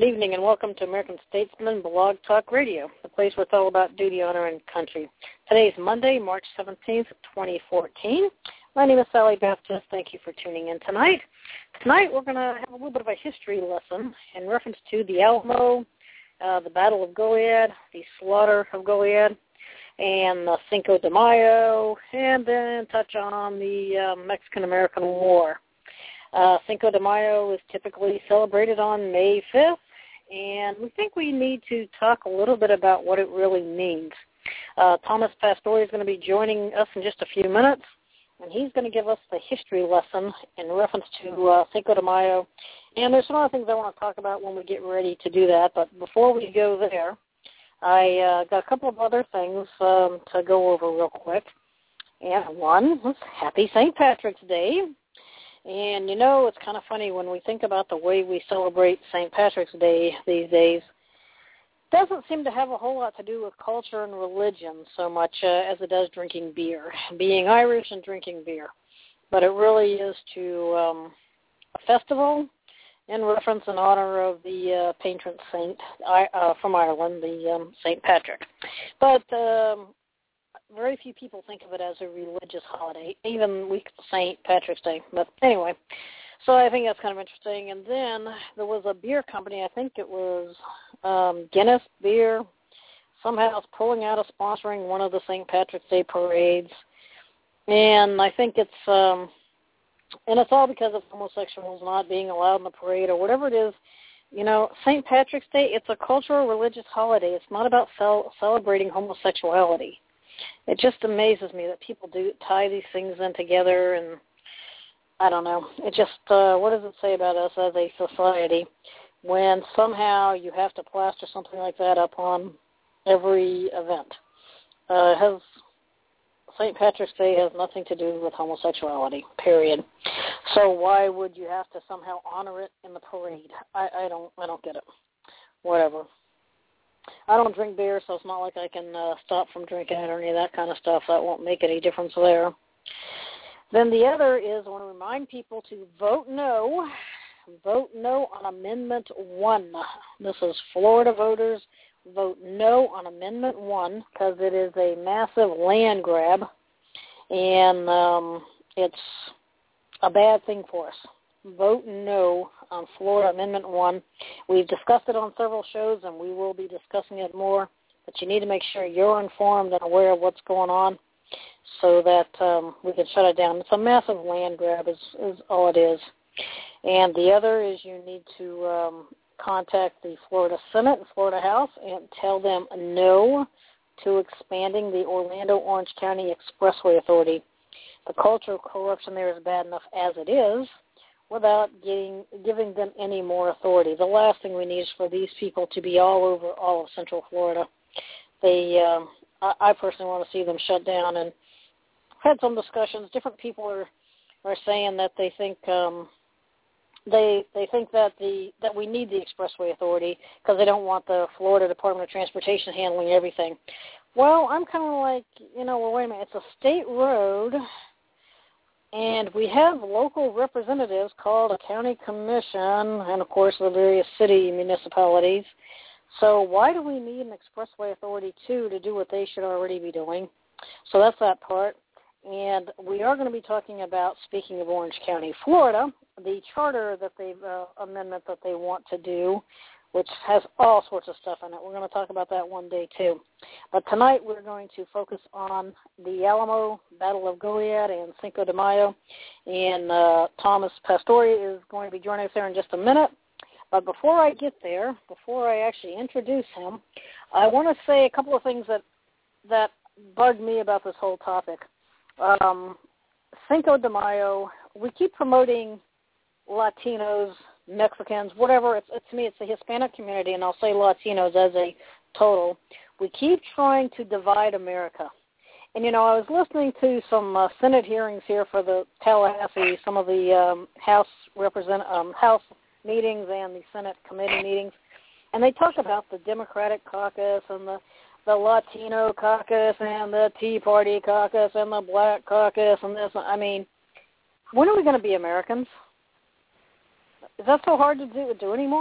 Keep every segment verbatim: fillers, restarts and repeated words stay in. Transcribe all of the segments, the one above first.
Good evening and welcome to American Statesman Blog Talk Radio, the place where it's all about duty, honor, and country. Today is Monday, March seventeenth, twenty fourteen. My name is Sally Baptist. Thank you for tuning in tonight. Tonight we're going to have a little bit of a history lesson in reference to the Alamo, uh, the Battle of Goliad, the slaughter of Goliad, and the Cinco de Mayo, and then touch on the uh, Mexican-American War. Uh, Cinco de Mayo is typically celebrated on May fifth, and we think we need to talk a little bit about what it really means. Uh, Thomas Pastore is going to be joining us in just a few minutes, and he's going to give us the history lesson in reference to uh, Cinco de Mayo. And there's some other things I want to talk about when we get ready to do that, but before we go there, I uh, got a couple of other things um, to go over real quick. And one was Happy Saint Patrick's Day. And, you know, it's kind of funny when we think about the way we celebrate Saint Patrick's Day these days. It doesn't seem to have a whole lot to do with culture and religion so much uh, as it does drinking beer, being Irish and drinking beer. But it really is to um, a festival in reference and honor of the uh, patron saint uh, from Ireland, the um, Saint Patrick. But um, very few people think of it as a religious holiday, even week Saint Patrick's Day. But anyway, so I think that's kind of interesting. And then there was a beer company, I think it was um, Guinness Beer, somehow it's pulling out of sponsoring one of the Saint Patrick's Day parades. And I think it's, um, and it's all because of homosexuals not being allowed in the parade or whatever it is. You know, Saint Patrick's Day, it's a cultural religious holiday. It's not about cel- celebrating homosexuality. It just amazes me that people do tie these things in together, and I don't know. It just, uh, what does it say about us as a society when somehow you have to plaster something like that up on every event? Uh, has Saint Patrick's Day has nothing to do with homosexuality, period. So why would you have to somehow honor it in the parade? I, I don't, I don't get it. Whatever. I don't drink beer, so it's not like I can uh, stop from drinking it or any of that kind of stuff. That won't make any difference there. Then the other is I want to remind people to vote no. Vote no on Amendment one. This is Florida voters. Vote no on Amendment one because it is a massive land grab, and um, it's a bad thing for us. Vote no on Florida Amendment one. We've discussed it on several shows, and we will be discussing it more, but you need to make sure you're informed and aware of what's going on so that um, we can shut it down. It's a massive land grab is, is all it is. And the other is you need to um, contact the Florida Senate and Florida House and tell them no to expanding the Orlando-Orange County Expressway Authority. The culture of corruption there is bad enough as it is, without getting, giving them any more authority. The last thing we need is for these people to be all over all of Central Florida. They, um, I, I personally want to see them shut down. And I've had some discussions. Different people are, are saying that they think um, they they think that the that we need the Expressway Authority because they don't want the Florida Department of Transportation handling everything. Well, I'm kind of like, you know, well, wait a minute. It's a state road. And we have local representatives called a county commission and, of course, the various city municipalities. So why do we need an expressway authority, too, to do what they should already be doing? So that's that part. And we are going to be talking about, speaking of Orange County, Florida, the charter that they've, uh, amendment that they want to do, which has all sorts of stuff in it. We're going to talk about that one day, too. But tonight we're going to focus on the Alamo, Battle of Goliad, and Cinco de Mayo. And uh, Thomas Pastore is going to be joining us there in just a minute. But before I get there, before I actually introduce him, I want to say a couple of things that, that bug me about this whole topic. Um, Cinco de Mayo, we keep promoting Latinos, Mexicans, whatever. It's, it's to me, it's the Hispanic community, and I'll say Latinos as a total. We keep trying to divide America. And, you know, I was listening to some uh, Senate hearings here for the Tallahassee, some of the um, House represent um, House meetings and the Senate committee meetings, and they talk about the Democratic caucus and the, the Latino caucus and the Tea Party caucus and the Black caucus and this. I mean, when are we going to be Americans? Is that so hard to do, do anymore?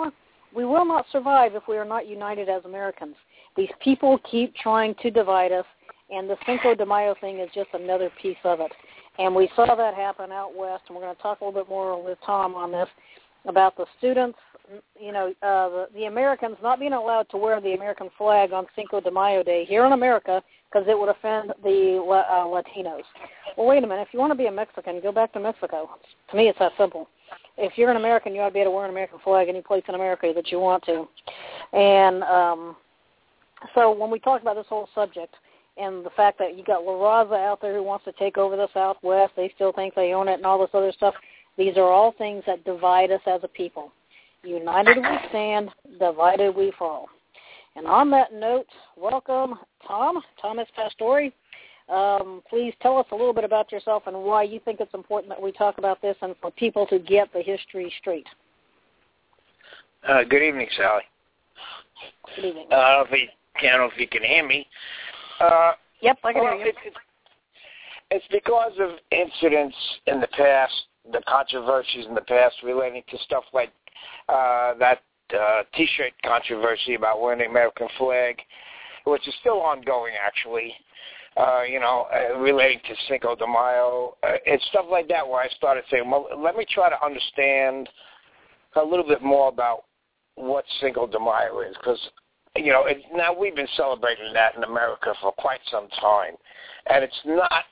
We will not survive if we are not united as Americans. These people keep trying to divide us, and the Cinco de Mayo thing is just another piece of it. And we saw that happen out west, and we're going to talk a little bit more with Tom on this, about the students, you know, uh, the, the Americans not being allowed to wear the American flag on Cinco de Mayo Day here in America because it would offend the uh, Latinos. Well, wait a minute. If you want to be a Mexican, go back to Mexico. To me, it's that simple. If you're an American, you ought to be able to wear an American flag any place in America that you want to. And um, so when we talk about this whole subject and the fact that you got La Raza out there who wants to take over the Southwest, they still think they own it and all this other stuff, these are all things that divide us as a people. United we stand, divided we fall. And on that note, welcome, Tom, Thomas Pastore. Um, please tell us a little bit about yourself and why you think it's important that we talk about this and for people to get the history straight. Uh, good evening, Sally. Good evening. Uh, I, don't know if you, I don't know if you can hear me. Uh, yep, I can well, hear you. It, it, it's because of incidents in the past, the controversies in the past relating to stuff like uh, that uh, T-shirt controversy about wearing the American flag, which is still ongoing, actually. Uh, you know, uh, relating to Cinco de Mayo. Uh, it's stuff like that where I started saying, well, let me try to understand a little bit more about what Cinco de Mayo is. Because, you know, it, now we've been celebrating that in America for quite some time. And it's not,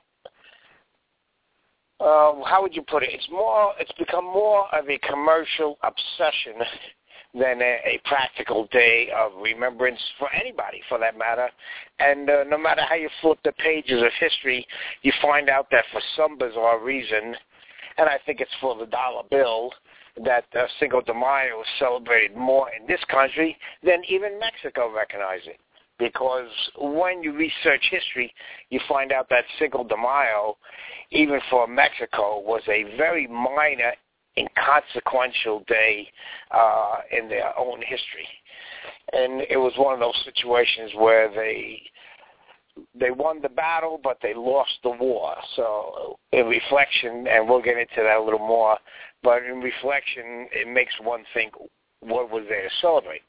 uh, how would you put it? It's more, it's become more of a commercial obsession than a, a practical day of remembrance for anybody, for that matter. And uh, no matter how you flip the pages of history, you find out that for some bizarre reason, and I think it's for the dollar bill, that uh, Cinco de Mayo is celebrated more in this country than even Mexico recognizes it. Because when you research history, you find out that Cinco de Mayo, even for Mexico, was a very minor inconsequential day uh, in their own history. And it was one of those situations where they they won the battle, but they lost the war. So in reflection, and we'll get into that a little more, but in reflection, it makes one think, what was there to celebrate?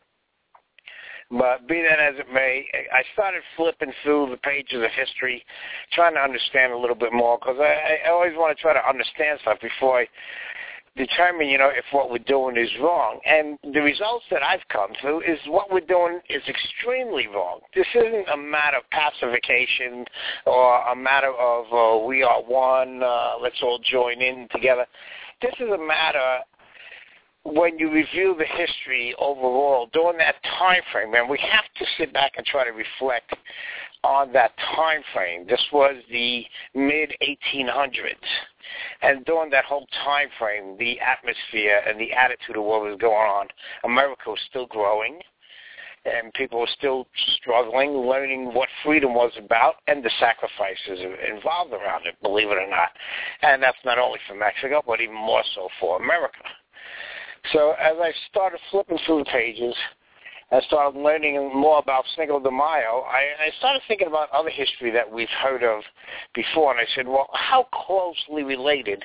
But be that as it may, I started flipping through the pages of history, trying to understand a little bit more, because I, I always want to try to understand stuff before I determine, you know, if what we're doing is wrong. And the results that I've come to is what we're doing is extremely wrong. This isn't a matter of pacification or a matter of uh, we are one, uh, let's all join in together. This is a matter, when you review the history overall during that time frame, and we have to sit back and try to reflect on that time frame. This was the mid eighteen hundreds. And during that whole time frame, the atmosphere and the attitude of what was going on, America was still growing, and people were still struggling, learning what freedom was about and the sacrifices involved around it, believe it or not. And that's not only for Mexico, but even more so for America. So as I started flipping through the pages, I started learning more about Cinco de Mayo, I, I started thinking about other history that we've heard of before, and I said, well, how closely related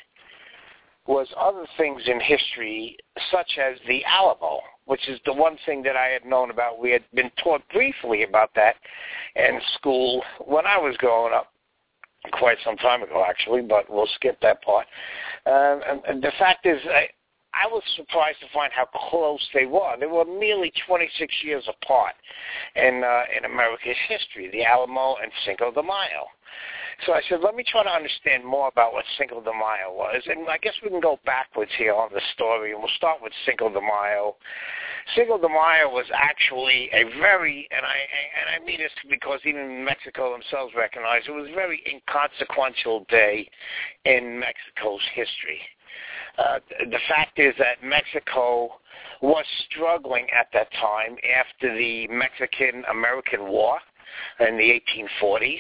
was other things in history, such as the Alamo, which is the one thing that I had known about. We had been taught briefly about that in school when I was growing up, quite some time ago, actually, but we'll skip that part. Uh, and, and the fact is, I, I was surprised to find how close they were. They were merely twenty-six years apart in uh, in America's history, the Alamo and Cinco de Mayo. So I said, let me try to understand more about what Cinco de Mayo was. And I guess we can go backwards here on the story, and we'll start with Cinco de Mayo. Cinco de Mayo was actually a very, and I and I mean this because even Mexico themselves recognized it was a very inconsequential day in Mexico's history. Uh, the fact is that Mexico was struggling at that time after the Mexican-American War in the eighteen forties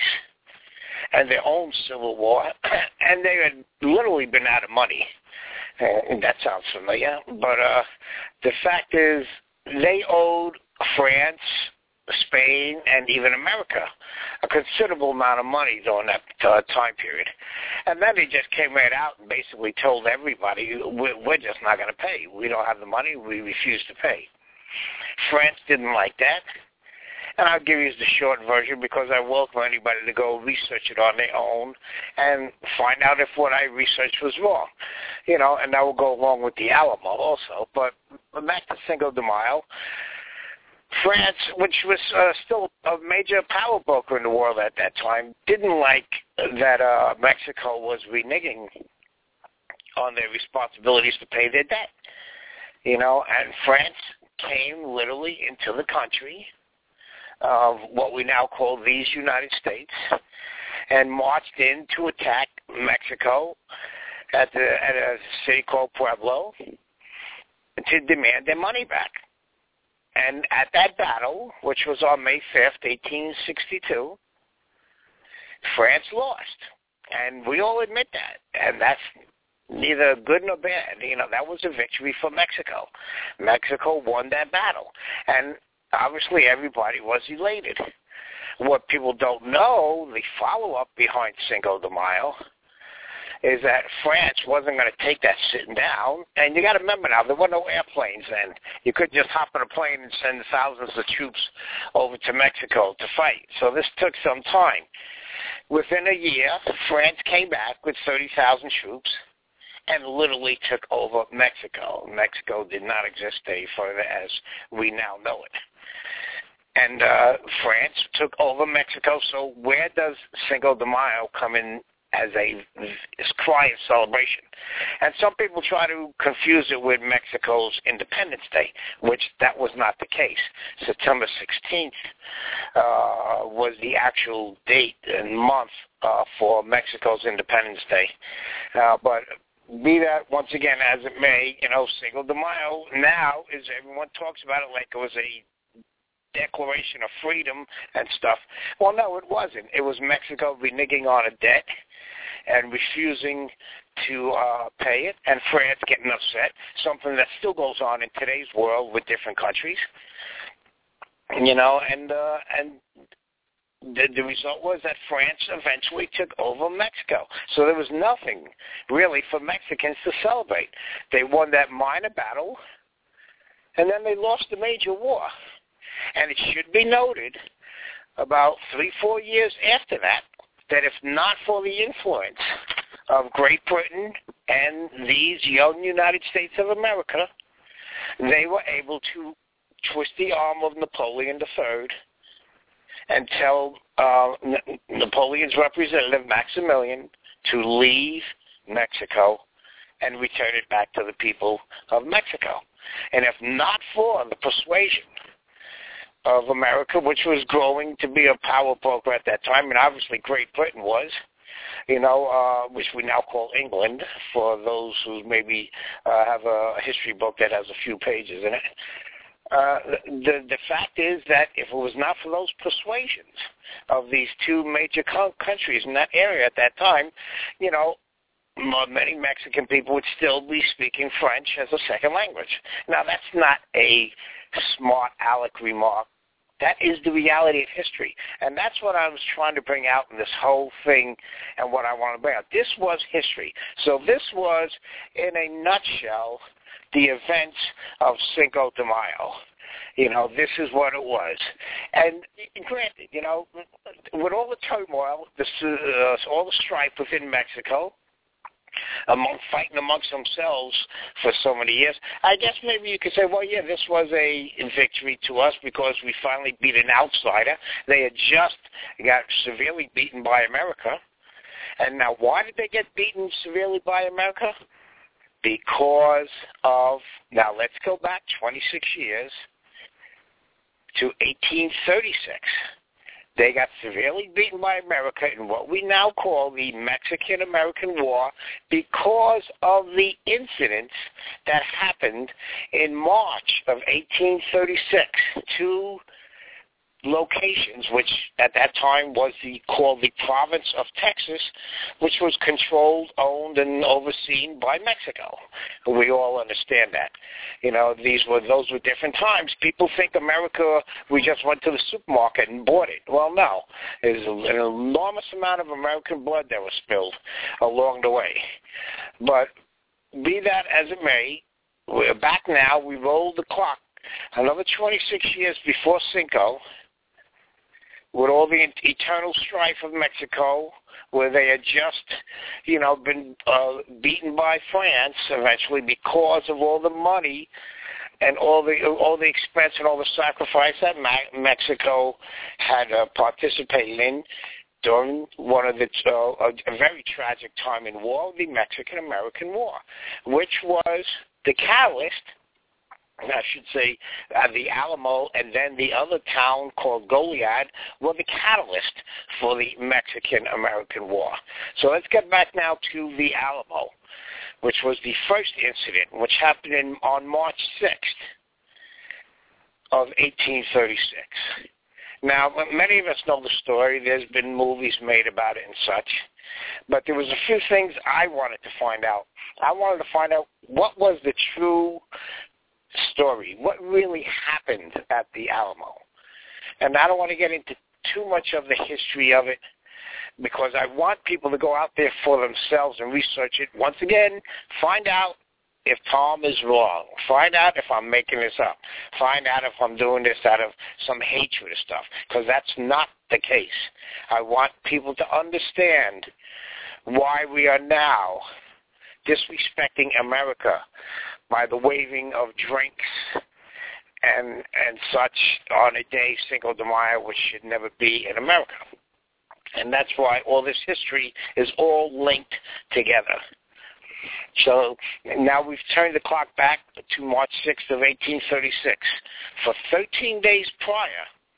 and their own civil war, and they had literally been out of money. Uh, that sounds familiar. But uh, the fact is they owed France, Spain, and even America a considerable amount of money during that uh, time period. And then they just came right out and basically told everybody, we're, we're just not going to pay. We don't have the money. We refuse to pay. France didn't like that. And I'll give you the short version because I welcome anybody to go research it on their own and find out if what I researched was wrong. You know, and that will go along with the Alamo also. But back to Cinco de Mayo, France, which was uh, still a major power broker in the world at that time, didn't like that uh, Mexico was reneging on their responsibilities to pay their debt. You know, and France came literally into the country of what we now call these United States and marched in to attack Mexico at, the, at a city called Pueblo to demand their money back. And at that battle, which was on May fifth, eighteen sixty-two, France lost. And we all admit that. And that's neither good nor bad. You know, that was a victory for Mexico. Mexico won that battle. And obviously everybody was elated. What people don't know, the follow-up behind Cinco de Mayo, is that France wasn't going to take that sitting down. And you got to remember now, there were no airplanes then. You couldn't just hop on a plane and send thousands of troops over to Mexico to fight. So this took some time. Within a year, France came back with thirty thousand troops and literally took over Mexico. Mexico did not exist any further as we now know it. And uh, France took over Mexico. So where does Cinco de Mayo come in as a cry of celebration? And some people try to confuse it with Mexico's Independence Day, which that was not the case. September sixteenth uh, was the actual date and month uh, for Mexico's Independence Day. Uh, but be that once again as it may, you know, Cinco de Mayo now is everyone talks about it like it was a declaration of freedom and stuff. Well, no, it wasn't. It was Mexico reneging on a debt and refusing to uh, pay it, and France getting upset, something that still goes on in today's world with different countries. You know, and uh, and the, the result was that France eventually took over Mexico. So there was nothing really for Mexicans to celebrate. They won that minor battle, and then they lost the major war. And it should be noted, about three, four years after that, that if not for the influence of Great Britain and these young United States of America, they were able to twist the arm of Napoleon the Third and tell uh, N- Napoleon's representative, Maximilian, to leave Mexico and return it back to the people of Mexico. And if not for the persuasion of America, which was growing to be a power broker at that time, and obviously Great Britain was, you know, uh, which we now call England, for those who maybe uh, have a history book that has a few pages in it. Uh, the, the fact is that if it was not for those persuasions of these two major co- countries in that area at that time, you know, many Mexican people would still be speaking French as a second language. Now, that's not a smart aleck remark. That is the reality of history. And that's what I was trying to bring out in this whole thing and what I want to bring out. This was history. So this was, in a nutshell, the events of Cinco de Mayo. You know, this is what it was. And granted, you know, with all the turmoil, this, uh, all the strife within Mexico, among fighting amongst themselves for so many years, I guess maybe you could say, well, yeah, this was a victory to us because we finally beat an outsider. They had just got severely beaten by America. And now why did they get beaten severely by America? Because of, now let's go back twenty-six years to eighteen thirty-six. They got severely beaten by America in what we now call the Mexican-American War because of the incidents that happened in March of eighteen thirty-six. Two locations, which at that time was the called the province of Texas, which was controlled, owned, and overseen by Mexico. We all understand that. You know, these were those were different times. People think America, we just went to the supermarket and bought it. Well, no. There's an enormous amount of American blood that was spilled along the way. But be that as it may, we're back now. We rolled the clock Another twenty-six years before Cinco, with all the eternal strife of Mexico, where they had just, you know, been uh, beaten by France eventually because of all the money and all the all the expense and all the sacrifice that Ma- Mexico had uh, participated in during one of the uh, a very tragic time in war, the Mexican-American War, which was the catalyst. I should say uh, the Alamo and then the other town called Goliad were the catalyst for the Mexican-American War. So let's get back now to the Alamo, which was the first incident, which happened in, on March sixth of eighteen thirty-six. Now, many of us know the story. There's been movies made about it and such. But there was a few things I wanted to find out. I wanted to find out what was the true story, what really happened at the Alamo. And I don't want to get into too much of the history of it because I want people to go out there for themselves and research it. Once again, find out if Tom is wrong. Find out if I'm making this up. Find out if I'm doing this out of some hatred or stuff, because that's not the case. I want people to understand why we are now disrespecting America by the waving of drinks and and such on a day, Cinco de Mayo, which should never be in America. And that's why all this history is all linked together. So now we've turned the clock back to March sixth of eighteen thirty-six. For thirteen days prior,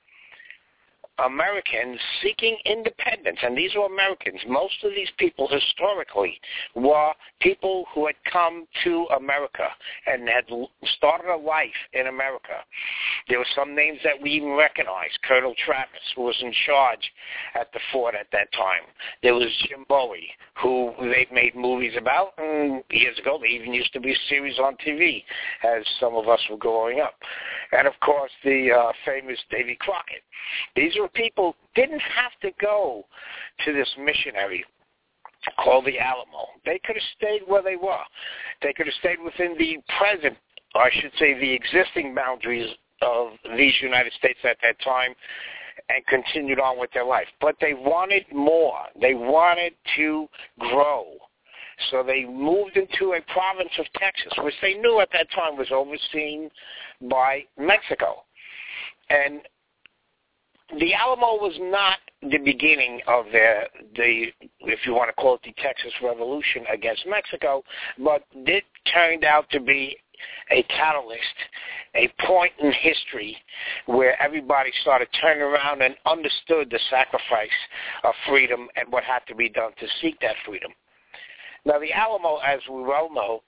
Americans seeking independence, and these were Americans. Most of these people historically were people who had come to America and had started a life in America. There were some names that we even recognize. Colonel Travis, who was in charge at the fort at that time. There was Jim Bowie, who they've made movies about, and years ago they even used to be a series on T V as some of us were growing up. And, of course, the uh, famous Davy Crockett. These were people didn't have to go to this missionary called the Alamo. They could have stayed where they were. They could have stayed within the present, or I should say the existing boundaries of these United States at that time and continued on with their life. But they wanted more. They wanted to grow. So they moved into a province of Texas, which they knew at that time was overseen by Mexico. And the Alamo was not the beginning of the, the, if you want to call it the Texas Revolution against Mexico, but it turned out to be a catalyst, a point in history where everybody started turning around and understood the sacrifice of freedom and what had to be done to seek that freedom. Now, the Alamo, as we well know,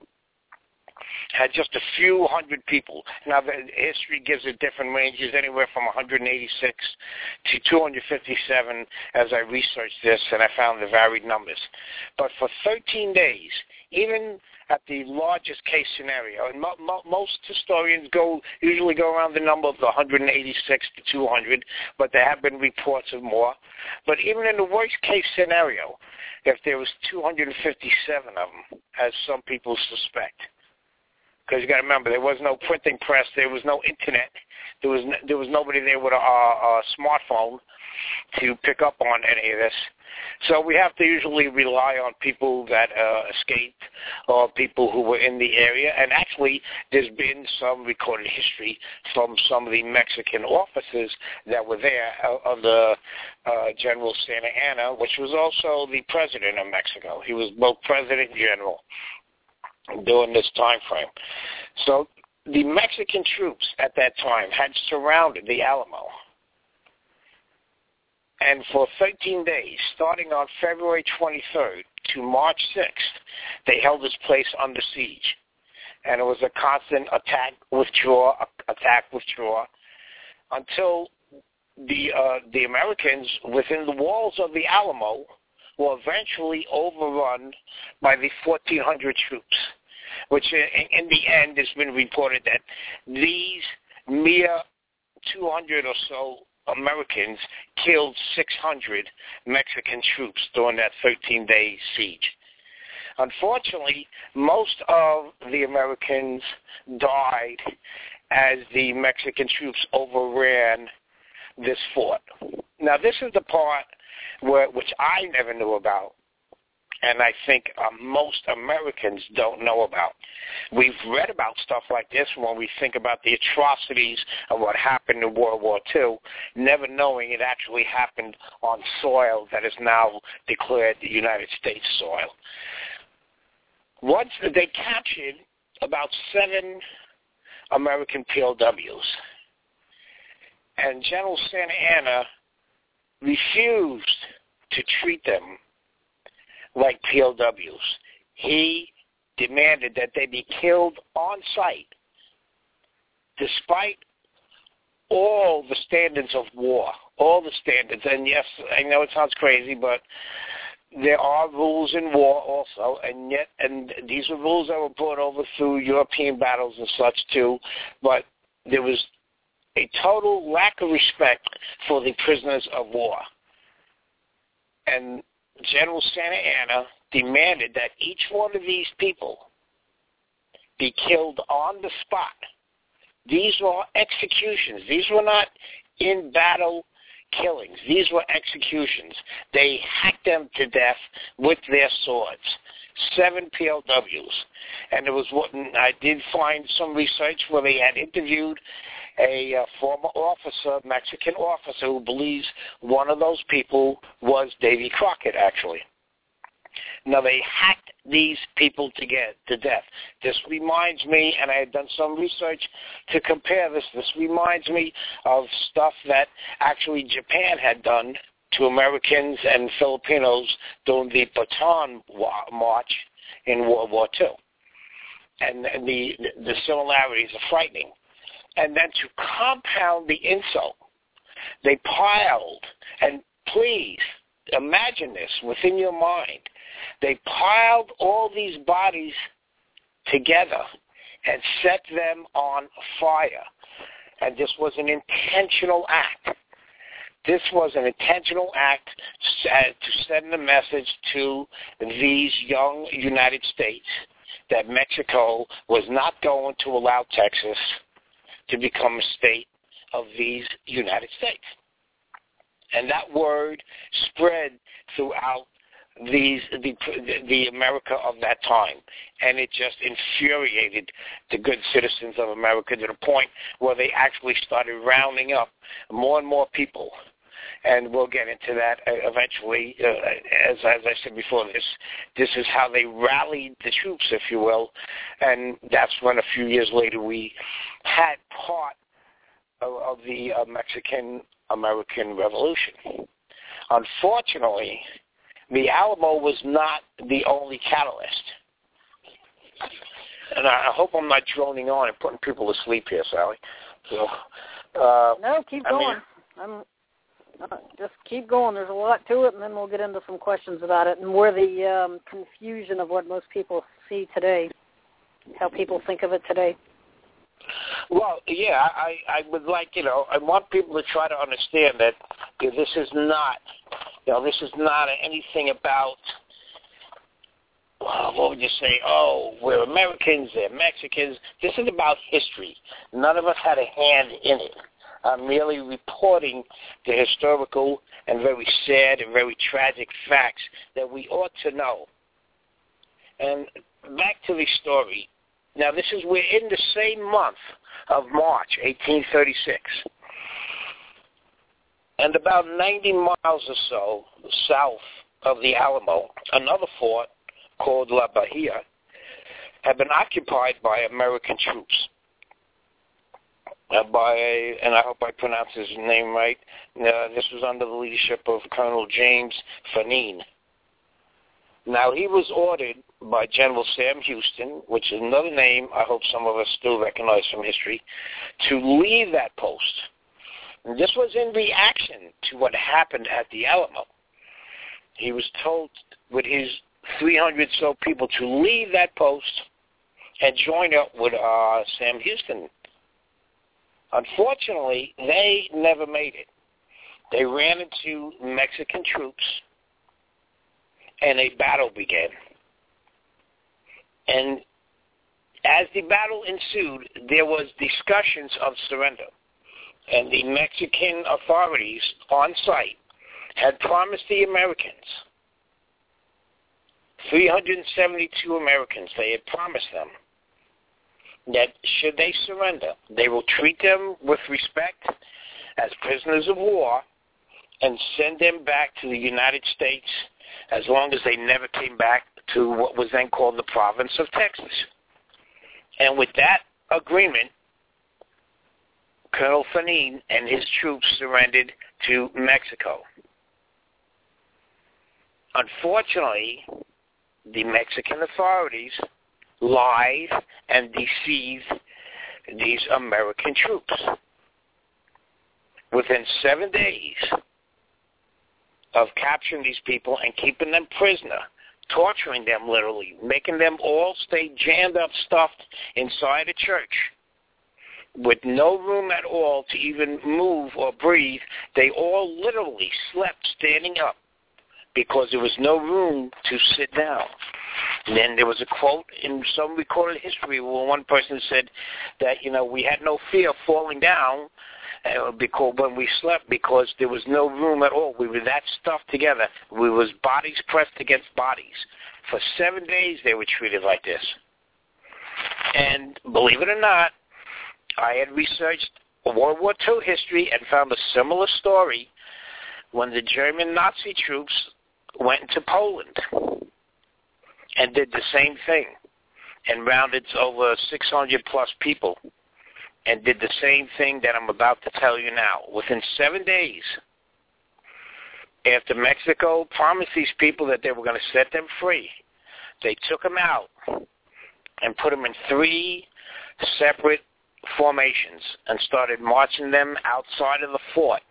had just a few hundred people. Now, the history gives it different ranges, anywhere from one hundred eighty-six to two hundred fifty-seven as I researched this, and I found the varied numbers. But for thirteen days, even at the largest case scenario, and mo- mo- most historians go usually go around the number of one hundred eighty-six to two hundred, but there have been reports of more. But even in the worst case scenario, if there was two hundred fifty-seven of them, as some people suspect, because you got to remember, there was no printing press, there was no internet, there was no, there was nobody there with a, a smartphone to pick up on any of this. So we have to usually rely on people that uh, escaped or people who were in the area. And actually, there's been some recorded history from some of the Mexican officers that were there uh, under uh, General Santa Anna, which was also the president of Mexico. He was both president and general during this time frame. So the Mexican troops at that time had surrounded the Alamo. And for thirteen days, starting on February twenty-third to March sixth, they held this place under siege. And it was a constant attack, withdraw, attack, withdraw, until the uh, the Americans within the walls of the Alamo were eventually overrun by the fourteen hundred troops, which in, in the end has been reported that these mere two hundred or so Americans killed six hundred Mexican troops during that thirteen-day siege. Unfortunately, most of the Americans died as the Mexican troops overran this fort. Now, this is the part where, which I never knew about, and I think uh, most Americans don't know about. We've read about stuff like this when we think about the atrocities of what happened in World War Two, never knowing it actually happened on soil that is now declared the United States soil. Once they captured about seven American P O Ws, and General Santa Anna refused to treat them like P O Ws. He demanded that they be killed on sight, despite all the standards of war, all the standards. And yes, I know it sounds crazy, but there are rules in war also, and yet, and these are rules that were brought over through European battles and such too, but there was a total lack of respect for the prisoners of war. And General Santa Anna demanded that each one of these people be killed on the spot. These were executions. These were not in-battle killings. These were executions. They hacked them to death with their swords. Seven P O Ws. And it was what I did find some research where they had interviewed a uh, former officer, Mexican officer, who believes one of those people was Davy Crockett, actually. Now, they hacked these people to get to death. This reminds me, and I had done some research to compare this, this reminds me of stuff that actually Japan had done to Americans and Filipinos during the Bataan March in World War Two. And the, the similarities are frightening. And then to compound the insult, they piled, and please imagine this within your mind, they piled all these bodies together and set them on fire. And this was an intentional act. This was an intentional act to send a message to these young United States that Mexico was not going to allow Texas to become a state of these United States. And that word spread throughout these the, the America of that time, and it just infuriated the good citizens of America to the point where they actually started rounding up more and more people. And we'll get into that eventually. Uh, as, as I said before, this this is how they rallied the troops, if you will, and that's when a few years later we had part of, of the uh, Mexican-American Revolution. Unfortunately, the Alamo was not the only catalyst. And I, I hope I'm not droning on and putting people to sleep here, Sally. So, uh, no, keep going. I mean, I'm... Uh, just keep going. There's a lot to it, and then we'll get into some questions about it and where the um, confusion of what most people see today, how people think of it today. Well, yeah, I, I would like, you know, I want people to try to understand that you know, this is not, you know, this is not anything about, uh, what would you say, oh, we're Americans, they're Mexicans. This is about history. None of us had a hand in it. I'm merely reporting the historical and very sad and very tragic facts that we ought to know. And back to the story. Now, this is, we're in the same month of March, eighteen thirty-six. And about ninety miles or so south of the Alamo, another fort called La Bahia had been occupied by American troops. Uh, by, a, and I hope I pronounce his name right, uh, this was under the leadership of Colonel James Fannin. Now, he was ordered by General Sam Houston, which is another name I hope some of us still recognize from history, to leave that post. And this was in reaction to what happened at the Alamo. He was told with his three hundred so people to leave that post and join up with uh, Sam Houston. Unfortunately, they never made it. They ran into Mexican troops, and a battle began. And As the battle ensued, there was discussions of surrender, and the Mexican authorities on site had promised the Americans, three hundred seventy-two Americans, they had promised them that should they surrender, they will treat them with respect as prisoners of war and send them back to the United States as long as they never came back to what was then called the province of Texas. And with that agreement, Colonel Fannin and his troops surrendered to Mexico. Unfortunately, the Mexican authorities lied and deceived these American troops. Within seven days of capturing these people and keeping them prisoner, torturing them literally, making them all stay jammed up, stuffed inside a church with no room at all to even move or breathe, they all literally slept standing up because there was no room to sit down. And then there was a quote in some recorded history where one person said that, you know, we had no fear of falling down uh, because when we slept because there was no room at all. We were that stuffed together. We was bodies pressed against bodies. For seven days they were treated like this. And believe it or not, I had researched World War Two history and found a similar story when the German Nazi troops went into Poland and did the same thing and rounded over six hundred plus people and did the same thing that I'm about to tell you now. Within seven days, after Mexico promised these people that they were going to set them free, they took them out and put them in three separate formations and started marching them outside of the fort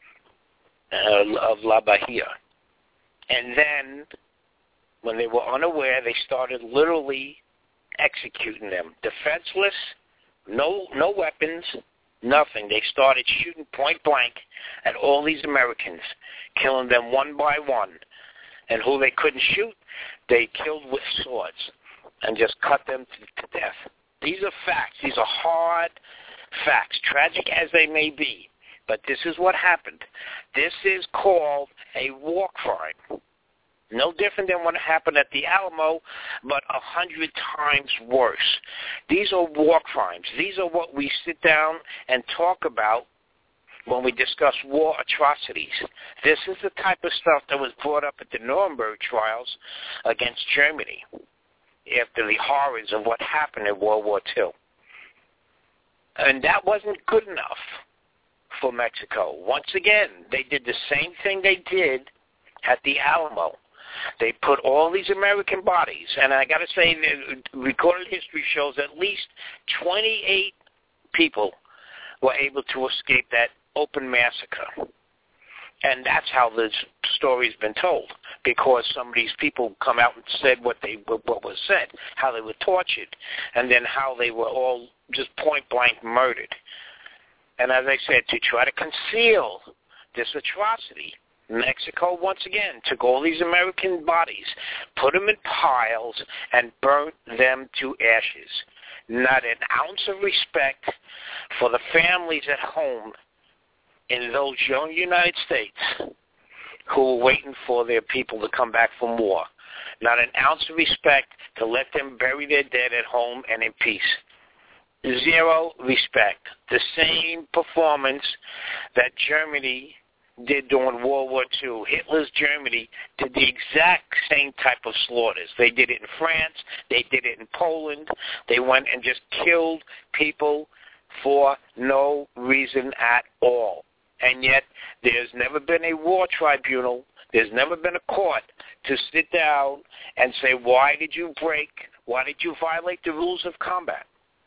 uh, of La Bahia. And then, when they were unaware, they started literally executing them. Defenseless, no no weapons, nothing. They started shooting point blank at all these Americans, killing them one by one. And who they couldn't shoot, they killed with swords and just cut them to, to death. These are facts. These are hard facts, tragic as they may be. But this is what happened. This is called a war crime. No different than what happened at the Alamo, but a hundred times worse. These are war crimes. These are what we sit down and talk about when we discuss war atrocities. This is the type of stuff that was brought up at the Nuremberg trials against Germany after the horrors of what happened in World War Two. And that wasn't good enough for Mexico. Once again, they did the same thing they did at the Alamo. They put all these American bodies, and I got to say, recorded history shows at least twenty-eight people were able to escape that open massacre. And that's how this story's been told, because some of these people come out and said what they what was said, how they were tortured, and then how they were all just point-blank murdered. And as I said, to try to conceal this atrocity, Mexico, once again, took all these American bodies, put them in piles, and burnt them to ashes. Not an ounce of respect for the families at home in those young United States who were waiting for their people to come back from war. Not an ounce of respect to let them bury their dead at home and in peace. Zero respect. The same performance that Germany did during World War Two. Hitler's Germany did the exact same type of slaughters. They did it in France. They did it in Poland. They went and just killed people for no reason at all. And yet there's never been a war tribunal. There's never been a court to sit down and say, why did you break, why did you violate the rules of combat?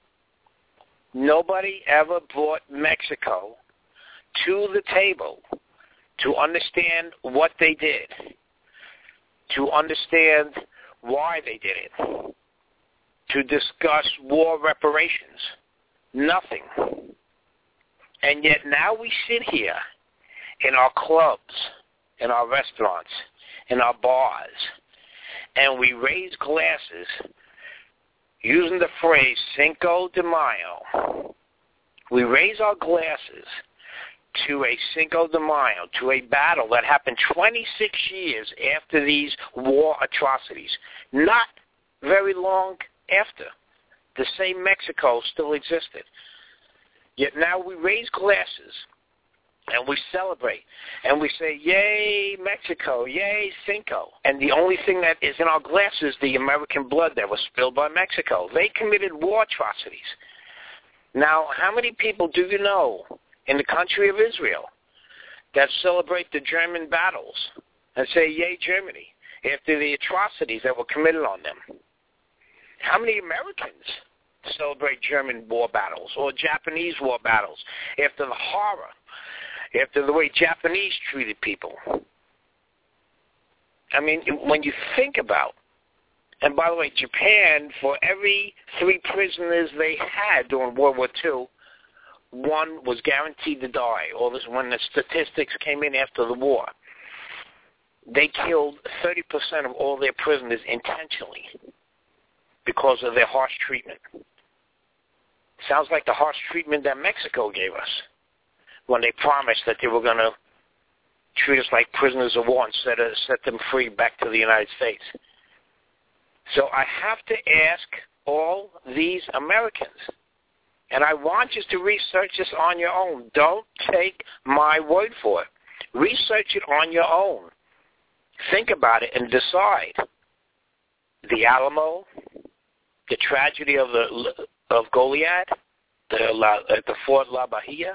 Nobody ever brought Mexico to the table to understand what they did, to understand why they did it, to discuss war reparations. Nothing. And yet now we sit here in our clubs, in our restaurants, in our bars, and we raise glasses using the phrase Cinco de Mayo, we raise our glasses to a Cinco de Mayo, to a battle that happened twenty-six years after these war atrocities. Not very long after. The same Mexico still existed. Yet now we raise glasses and we celebrate and we say, yay, Mexico, yay, Cinco. And the only thing that is in our glasses is the American blood that was spilled by Mexico. They committed war atrocities. Now, how many people do you know in the country of Israel that celebrate the German battles and say, yay, Germany, after the atrocities that were committed on them? How many Americans celebrate German war battles or Japanese war battles after the horror, after the way Japanese treated people? I mean, when you think about, and by the way, Japan, for every three prisoners they had during World War Two, one was guaranteed to die. All this, when the statistics came in after the war, they killed thirty percent of all their prisoners intentionally because of their harsh treatment. Sounds like the harsh treatment that Mexico gave us when they promised that they were going to treat us like prisoners of war and set, uh, set them free back to the United States. So I have to ask all these Americans, and I want you to research this on your own. Don't take my word for it. Research it on your own. Think about it and decide. The Alamo, the tragedy of the of Goliad, the, La, the Fort La Bahia.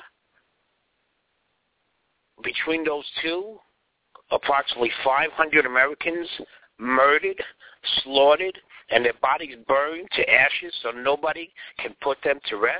Between those two, approximately five hundred Americans murdered, slaughtered, and their bodies burned to ashes so nobody can put them to rest.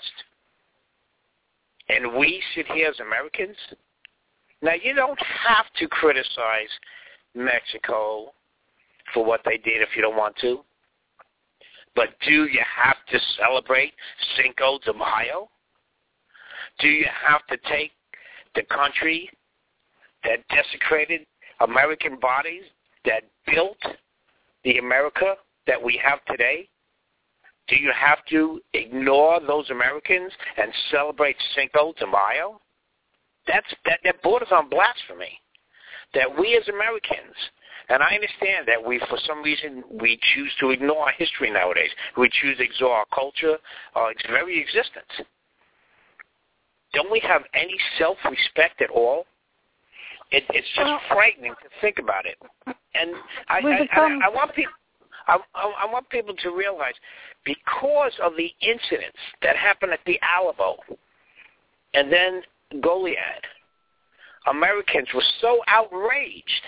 And we sit here as Americans. Now, you don't have to criticize Mexico for what they did if you don't want to. But do you have to celebrate Cinco de Mayo? Do you have to take the country that desecrated American bodies, that built the America that we have today? Do you have to ignore those Americans and celebrate Cinco de Mayo? That's, that, that borders on blasphemy. That we as Americans, and I understand that we, for some reason, we choose to ignore our history nowadays. We choose to ignore our culture, our very existence. Don't we have any self-respect at all? It, it's just well, frightening to think about it. And I, I, become... I, I want people, I, I want people to realize, because of the incidents that happened at the Alamo and then Goliad, Americans were so outraged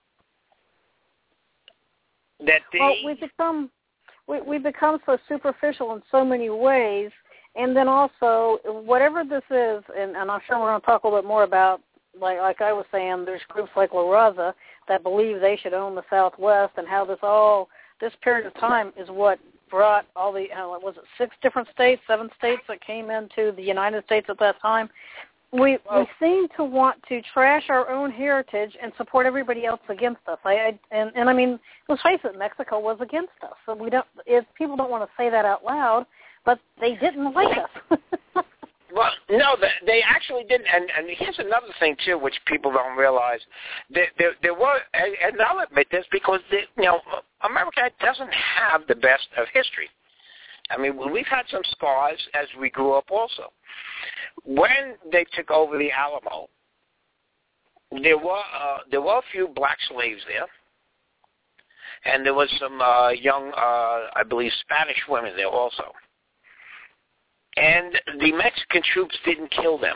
that they... Well, we become, we, we become so superficial in so many ways, and then also, whatever this is, and, and I'm sure we're going to talk a little bit more about, like like I was saying, there's groups like La Raza that believe they should own the Southwest, and how this all, this period of time is what brought all the, uh, was it six different states, seven states that came into the United States at that time? We we seem to want to trash our own heritage and support everybody else against us. I, I and and I mean, let's face it, Mexico was against us. So we don't. If people don't want to say that out loud, but they didn't like us. Well, no, they actually didn't. And, and here's another thing too, which people don't realize. There, there, there were, and I'll admit this, because the, you know, America doesn't have the best of history. I mean, we've had some scars as we grew up also. When they took over the Alamo, there were uh, there were a few black slaves there, and there was some uh, young, uh, I believe, Spanish women there also. And the Mexican troops didn't kill them.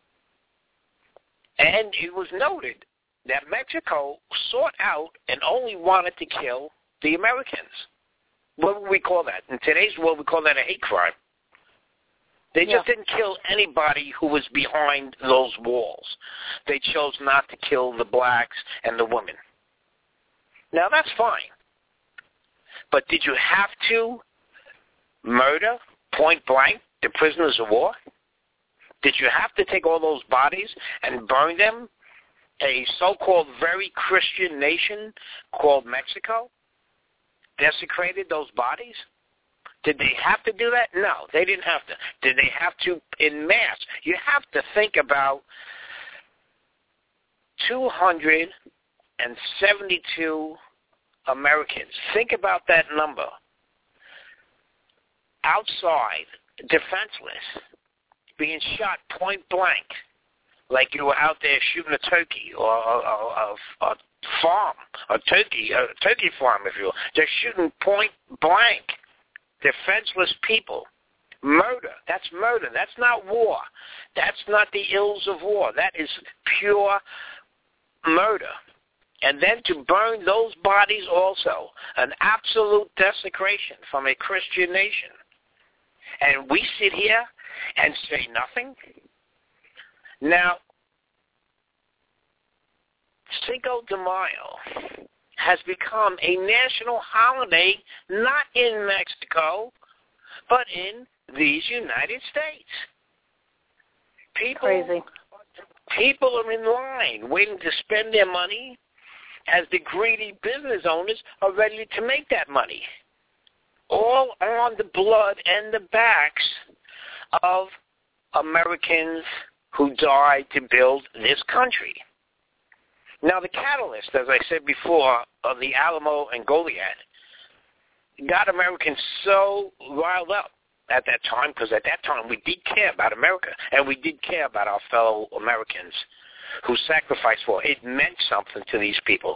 And it was noted that Mexico sought out and only wanted to kill the Americans. What would we call that? In today's world, we call that a hate crime. They just yeah. didn't kill anybody who was behind those walls. They chose not to kill the blacks and the women. Now, that's fine. But did you have to murder, point blank, the prisoners of war? Did you have to take all those bodies and burn them? A so-called very Christian nation called Mexico desecrated those bodies? Did they have to do that? No, they didn't have to. Did they have to en masse? You have to think about two hundred seventy-two Americans. Think about that number. Outside, defenseless, being shot point blank, like you were out there shooting a turkey or a, a, a, a farm, a turkey, a turkey farm, if you will. They're shooting point blank, defenseless people. Murder. That's murder. That's not war. That's not the ills of war. That is pure murder. And then to burn those bodies also, an absolute desecration from a Christian nation. And we sit here and say nothing? Now, Cinco de Mayo has become a national holiday not in Mexico, but in these United States. People, Crazy. People are in line waiting to spend their money as the greedy business owners are ready to make that money. All on the blood and the backs of Americans who died to build this country. Now, the catalyst, as I said before, of the Alamo and Goliad got Americans so riled up at that time, because at that time we did care about America, and we did care about our fellow Americans who sacrificed for it. It meant something to these people.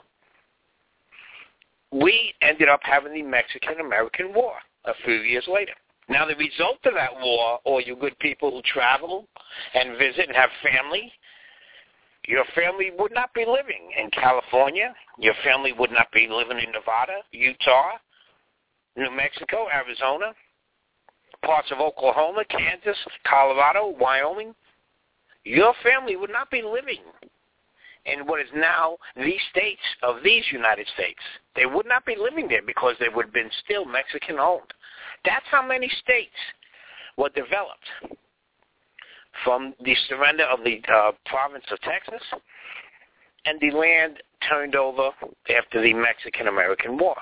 We ended up having the Mexican-American War a few years later. Now, the result of that war, all you good people who travel and visit and have family, your family would not be living in California. Your family would not be living in Nevada, Utah, New Mexico, Arizona, parts of Oklahoma, Kansas, Colorado, Wyoming. Your family would not be living in what is now the states of these United States. They would not be living there because they would have been still Mexican-owned. That's how many states were developed from the surrender of the uh, province of Texas and the land turned over after the Mexican-American War.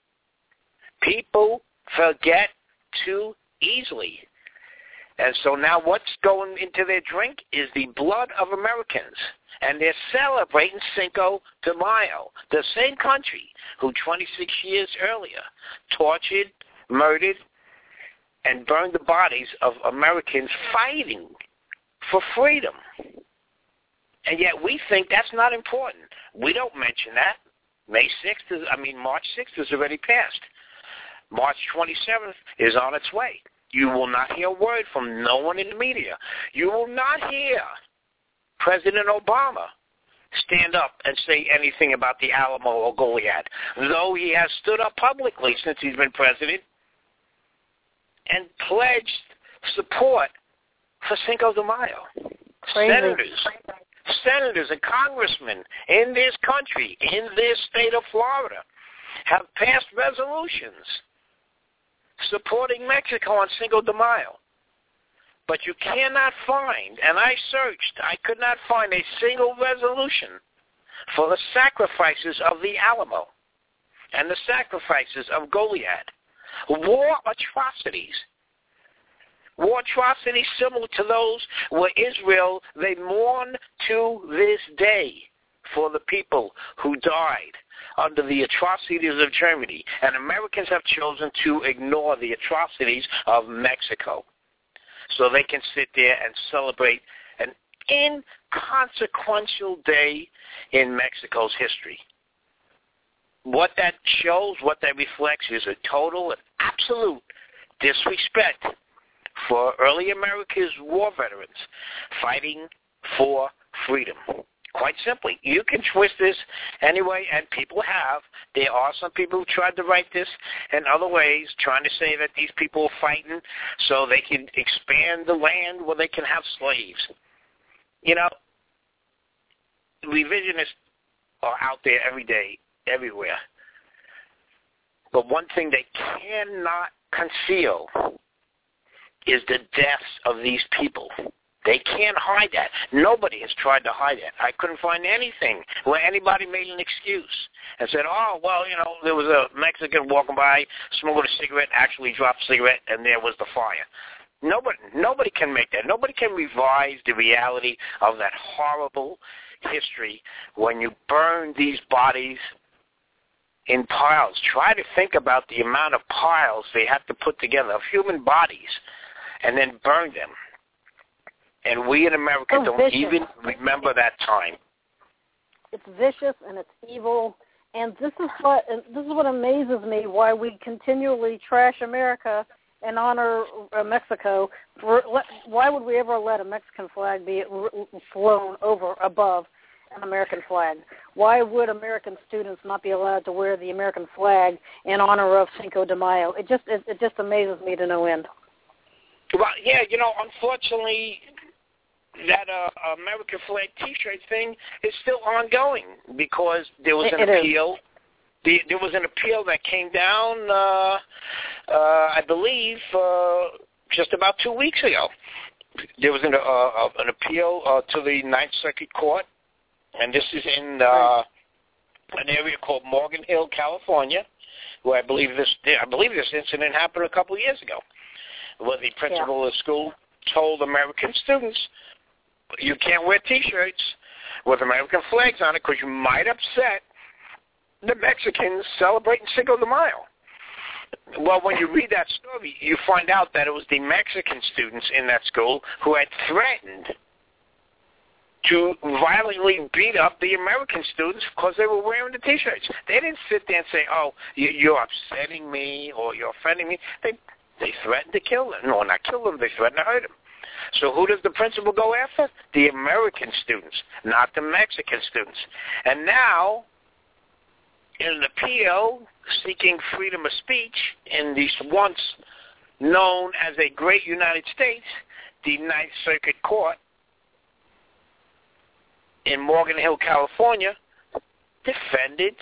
People forget too easily. And so now what's going into their drink is the blood of Americans. And they're celebrating Cinco de Mayo, the same country who twenty-six years earlier tortured, murdered, and burned the bodies of Americans fighting for freedom. And yet we think that's not important. We don't mention that. May sixth is, I mean, March sixth is already passed. March twenty-seventh is on its way. You will not hear a word from no one in the media. You will not hear President Obama stand up and say anything about the Alamo or Goliad, though he has stood up publicly since he's been president and pledged support for Cinco de Mayo. Crazy. Senators, senators and congressmen in this country, in this state of Florida, have passed resolutions supporting Mexico on Cinco de Mayo. But you cannot find, and I searched, I could not find a single resolution for the sacrifices of the Alamo and the sacrifices of Goliad. War atrocities. War atrocities similar to those where Israel, they mourn to this day for the people who died under the atrocities of Germany. And Americans have chosen to ignore the atrocities of Mexico so they can sit there and celebrate an inconsequential day in Mexico's history. What that shows, what that reflects, is a total and absolute disrespect for early America's war veterans fighting for freedom. Quite simply, you can twist this anyway, and people have. There are some people who tried to write this in other ways, trying to say that these people are fighting so they can expand the land where they can have slaves. You know, revisionists are out there every day, everywhere. But one thing they cannot conceal is the deaths of these people. They can't hide that. Nobody has tried to hide it. I couldn't find anything where anybody made an excuse and said, oh, well, you know, there was a Mexican walking by, smoked a cigarette, actually dropped a cigarette, and there was the fire. Nobody, nobody can make that. Nobody can revise the reality of that horrible history when you burn these bodies in piles. Try to think about the amount of piles they have to put together of human bodies and then burn them. And we in America so don't vicious. even remember that time. It's vicious and it's evil, and this is what and this is what amazes me. Why we continually trash America and honor uh, Mexico. Why would we ever let a Mexican flag be flown over above an American flag? Why would American students not be allowed to wear the American flag in honor of Cinco de Mayo? It just it, it just amazes me to no end. Well, yeah, you know, unfortunately, that uh, American flag T-shirt thing is still ongoing because there was an it appeal. The, there was an appeal that came down, uh, uh, I believe, uh, just about two weeks ago. There was an, uh, an appeal uh, to the Ninth Circuit Court, and this is in uh, an area called Morgan Hill, California, where I believe this I believe this incident happened a couple of years ago, where the principal yeah. of the school told American students, you can't wear T-shirts with American flags on it because you might upset the Mexicans celebrating Cinco de Mayo. Well, when you read that story, you find out that it was the Mexican students in that school who had threatened to violently beat up the American students because they were wearing the T-shirts. They didn't sit there and say, oh, you're upsetting me or you're offending me. They they threatened to kill them. No, not kill them. They threatened to hurt them. So who does the principal go after? The American students, not the Mexican students. And now, in an appeal seeking freedom of speech in the once known as a great United States, the Ninth Circuit Court in Morgan Hill, California, defended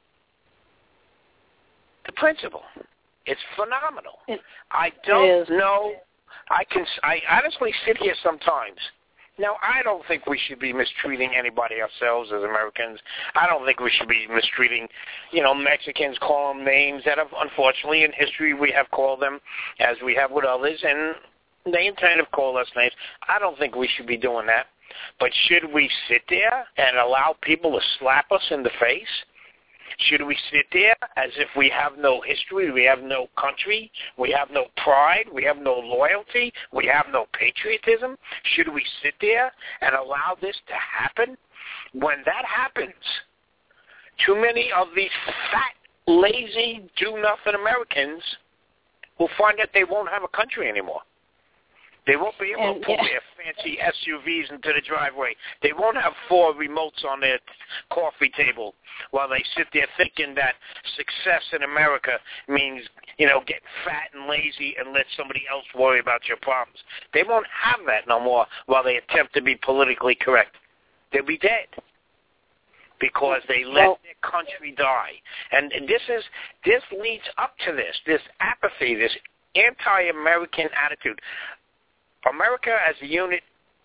the principal. It's phenomenal. It, I don't it know. I can. I honestly sit here sometimes. Now, I don't think we should be mistreating anybody ourselves as Americans. I don't think we should be mistreating, you know, Mexicans, call them names that have, unfortunately, in history we have called them, as we have with others, and they in turn have called us names. I don't think we should be doing that. But should we sit there and allow people to slap us in the face? Should we sit there as if we have no history, we have no country, we have no pride, we have no loyalty, we have no patriotism? Should we sit there and allow this to happen? When that happens, too many of these fat, lazy, do-nothing Americans will find that they won't have a country anymore. They won't be able and, to put yeah. their fancy S U Vs into the driveway. They won't have four remotes on their coffee table while they sit there thinking that success in America means, you know, get fat and lazy and let somebody else worry about your problems. They won't have that no more while they attempt to be politically correct. They'll be dead because they let well, their country die. And, and this is this leads up to this, this apathy, this anti-American attitude. America as a unit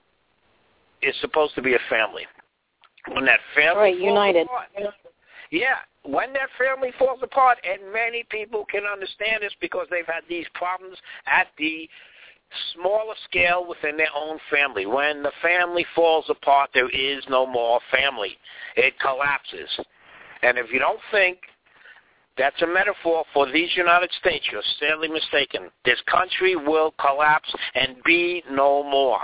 is supposed to be a family. When that family right, falls united. apart, yeah, when that family falls apart, and many people can understand this because they've had these problems at the smaller scale within their own family. When the family falls apart, there is no more family. It collapses. And if you don't think that's a metaphor for these United States, you're sadly mistaken. This country will collapse and be no more.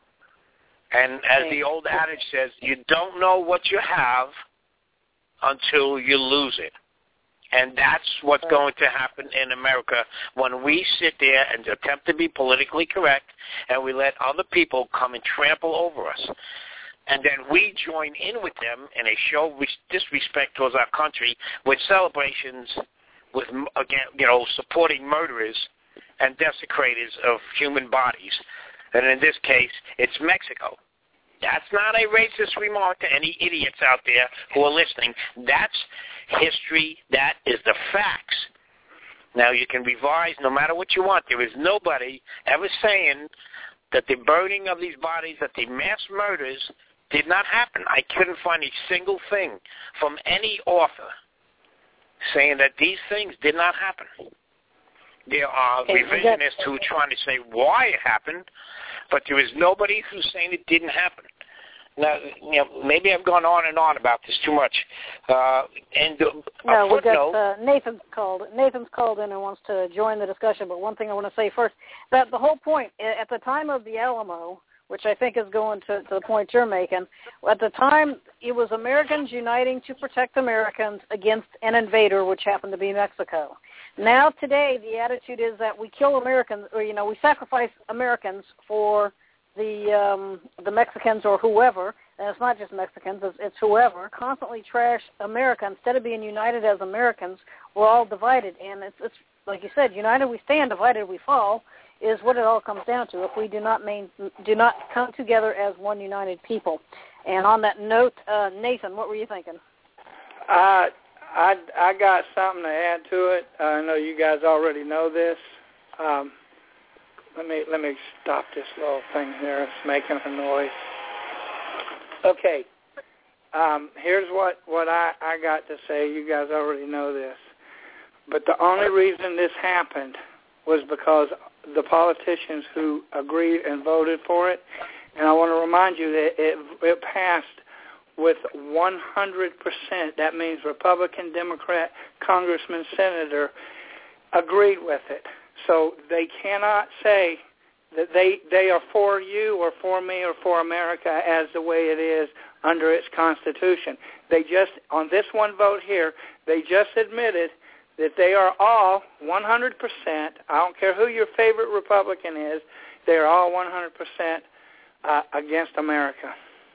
And as the old adage says, you don't know what you have until you lose it. And that's what's going to happen in America when we sit there and attempt to be politically correct and we let other people come and trample over us. And then we join in with them and they show disrespect towards our country with celebrations, with, again, you know, supporting murderers and desecrators of human bodies. And in this case, it's Mexico. That's not a racist remark to any idiots out there who are listening. That's history. That is the facts. Now, you can revise no matter what you want. There is nobody ever saying that the burning of these bodies, that the mass murders did not happen. I couldn't find a single thing from any author saying that these things did not happen. There are okay, revisionists who are trying to say why it happened, but there is nobody who's saying it didn't happen. Now, you know, maybe I've gone on and on about this too much. Uh, and a no, we footnote, got uh, Nathan's called. Nathan's called in and wants to join the discussion. But one thing I want to say first, that the whole point at the time of the Alamo, which I think is going to, to the point you're making, at the time it was Americans uniting to protect Americans against an invader, which happened to be Mexico. Now today the attitude is that we kill Americans, or you know, we sacrifice Americans for the um, the Mexicans or whoever, and it's not just Mexicans, it's, it's whoever, constantly trash America. Instead of being united as Americans, we're all divided. And it's, it's like you said, united we stand, divided we fall, is what it all comes down to if we do not main, do not come together as one united people. And on that note, uh, Nathan, what were you thinking? Uh, I, I got something to add to it. Uh, I know you guys already know this. Um, Let me let me stop this little thing here. It's making a noise. Okay. Um, here's what, what I, I got to say. You guys already know this. But the only reason this happened was because the politicians who agreed and voted for it, and I want to remind you that it, it passed with one hundred percent. That means Republican, Democrat, Congressman, Senator agreed with it. So they cannot say that they they are for you or for me or for America as the way it is under its Constitution. They just, on this one vote here, they just admitted that they are all one hundred percent, I don't care who your favorite Republican is, they are all one hundred percent uh, against America.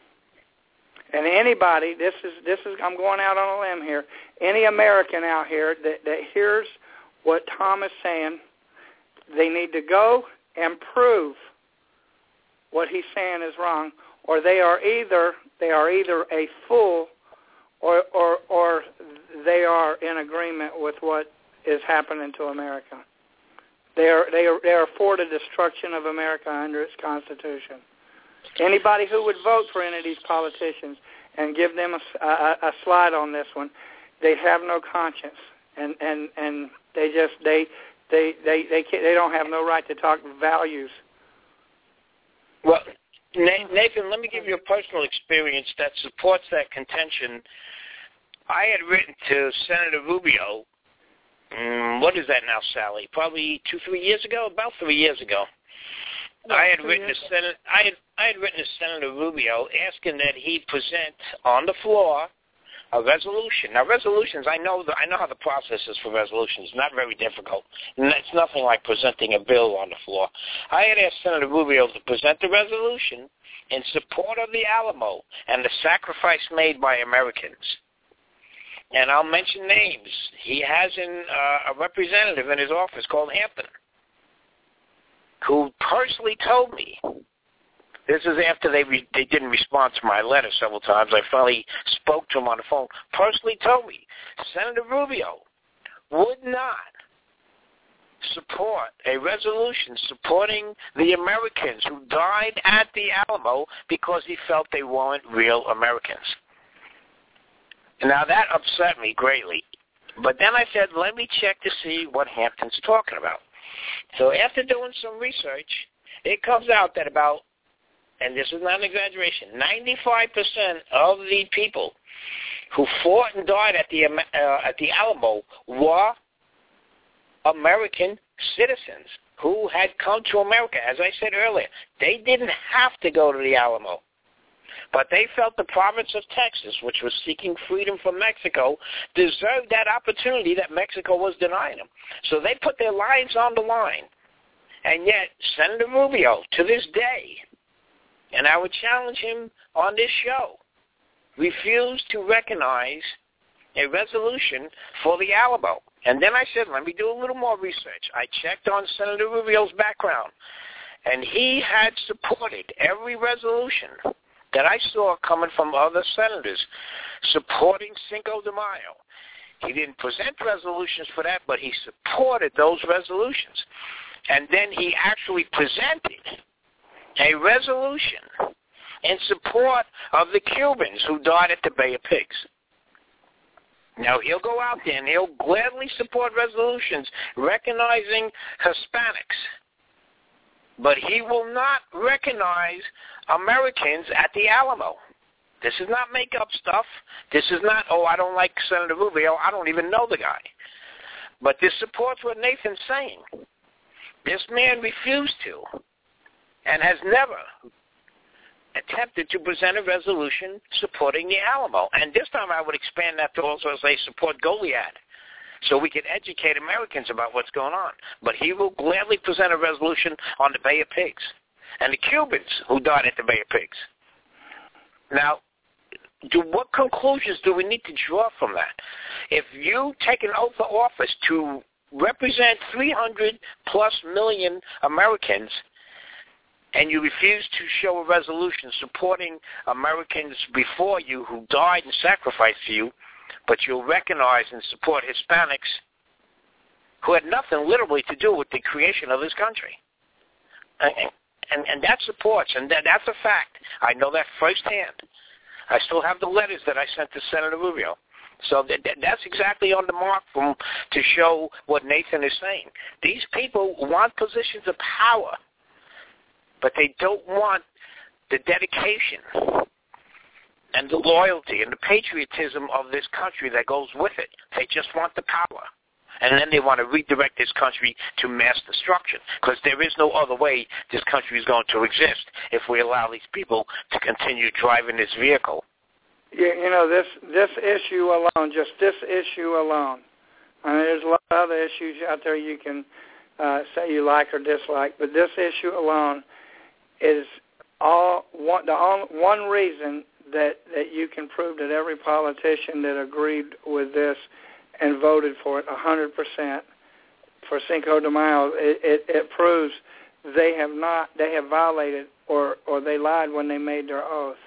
And anybody, this is, this is, I'm going out on a limb here, any American out here that, that hears what Tom is saying, they need to go and prove what he's saying is wrong, or they are either they are either a fool, or or or they are in agreement with what is happening to America. They are they are they are for the destruction of America under its Constitution. Anybody who would vote for any of these politicians and give them a, a, a slide on this one, they have no conscience, and and and they just they. They they they can't, they don't have no right to talk values. Well, Nathan, let me give you a personal experience that supports that contention. I had written to Senator Rubio. Um, what is that now, Sally? Probably two, three years ago. About three years ago. Yeah, I had written to Senator. I had I had written to Senator Rubio asking that he present on the floor a resolution. Now, resolutions, I know the, I know how the process is for resolutions. It's not very difficult. And it's nothing like presenting a bill on the floor. I had asked Senator Rubio to present the resolution in support of the Alamo and the sacrifice made by Americans. And I'll mention names. He has in, uh, a representative in his office called Hampton, who personally told me, this is after they re- they didn't respond to my letter several times. I finally spoke to him on the phone. Personally told me Senator Rubio would not support a resolution supporting the Americans who died at the Alamo because he felt they weren't real Americans. Now, that upset me greatly. But then I said, let me check to see what Hampton's talking about. So after doing some research, it comes out that about, and this is not an exaggeration, ninety-five percent of the people who fought and died at the uh, at the Alamo were American citizens who had come to America. As I said earlier, they didn't have to go to the Alamo, but they felt the province of Texas, which was seeking freedom from Mexico, deserved that opportunity that Mexico was denying them. So they put their lives on the line. And yet, Senator Rubio, to this day, and I would challenge him on this show, refused to recognize a resolution for the Alamo. And then I said, let me do a little more research. I checked on Senator Rubio's background, and he had supported every resolution that I saw coming from other senators supporting Cinco de Mayo. He didn't present resolutions for that, but he supported those resolutions. And then he actually presented a resolution in support of the Cubans who died at the Bay of Pigs. Now, he'll go out there and he'll gladly support resolutions recognizing Hispanics, but he will not recognize Americans at the Alamo. This is not make-up stuff. This is not, oh, I don't like Senator Rubio. I don't even know the guy. But this supports what Nathan's saying. This man refused to and has never attempted to present a resolution supporting the Alamo. And this time I would expand that to also say support Goliad, so we can educate Americans about what's going on. But he will gladly present a resolution on the Bay of Pigs and the Cubans who died at the Bay of Pigs. Now, do, what conclusions do we need to draw from that? If you take an oath of office to represent three hundred plus million Americans and you refuse to show a resolution supporting Americans before you who died and sacrificed for you, but you'll recognize and support Hispanics who had nothing literally to do with the creation of this country. And, and, and that supports, and that, that's a fact. I know that firsthand. I still have the letters that I sent to Senator Rubio. So that, that, that's exactly on the mark from, to show what Nathan is saying. These people want positions of power, but they don't want the dedication and the loyalty and the patriotism of this country that goes with it. They just want the power. And then they want to redirect this country to mass destruction, because there is no other way this country is going to exist if we allow these people to continue driving this vehicle. Yeah, you know, this this issue alone, just this issue alone, I mean, there's a lot of other issues out there you can uh, say you like or dislike, but this issue alone is all one, the only, one reason that, that you can prove that every politician that agreed with this and voted for it one hundred percent for Cinco de Mayo, it, it, it proves they have not, they have violated or, or they lied when they made their oath.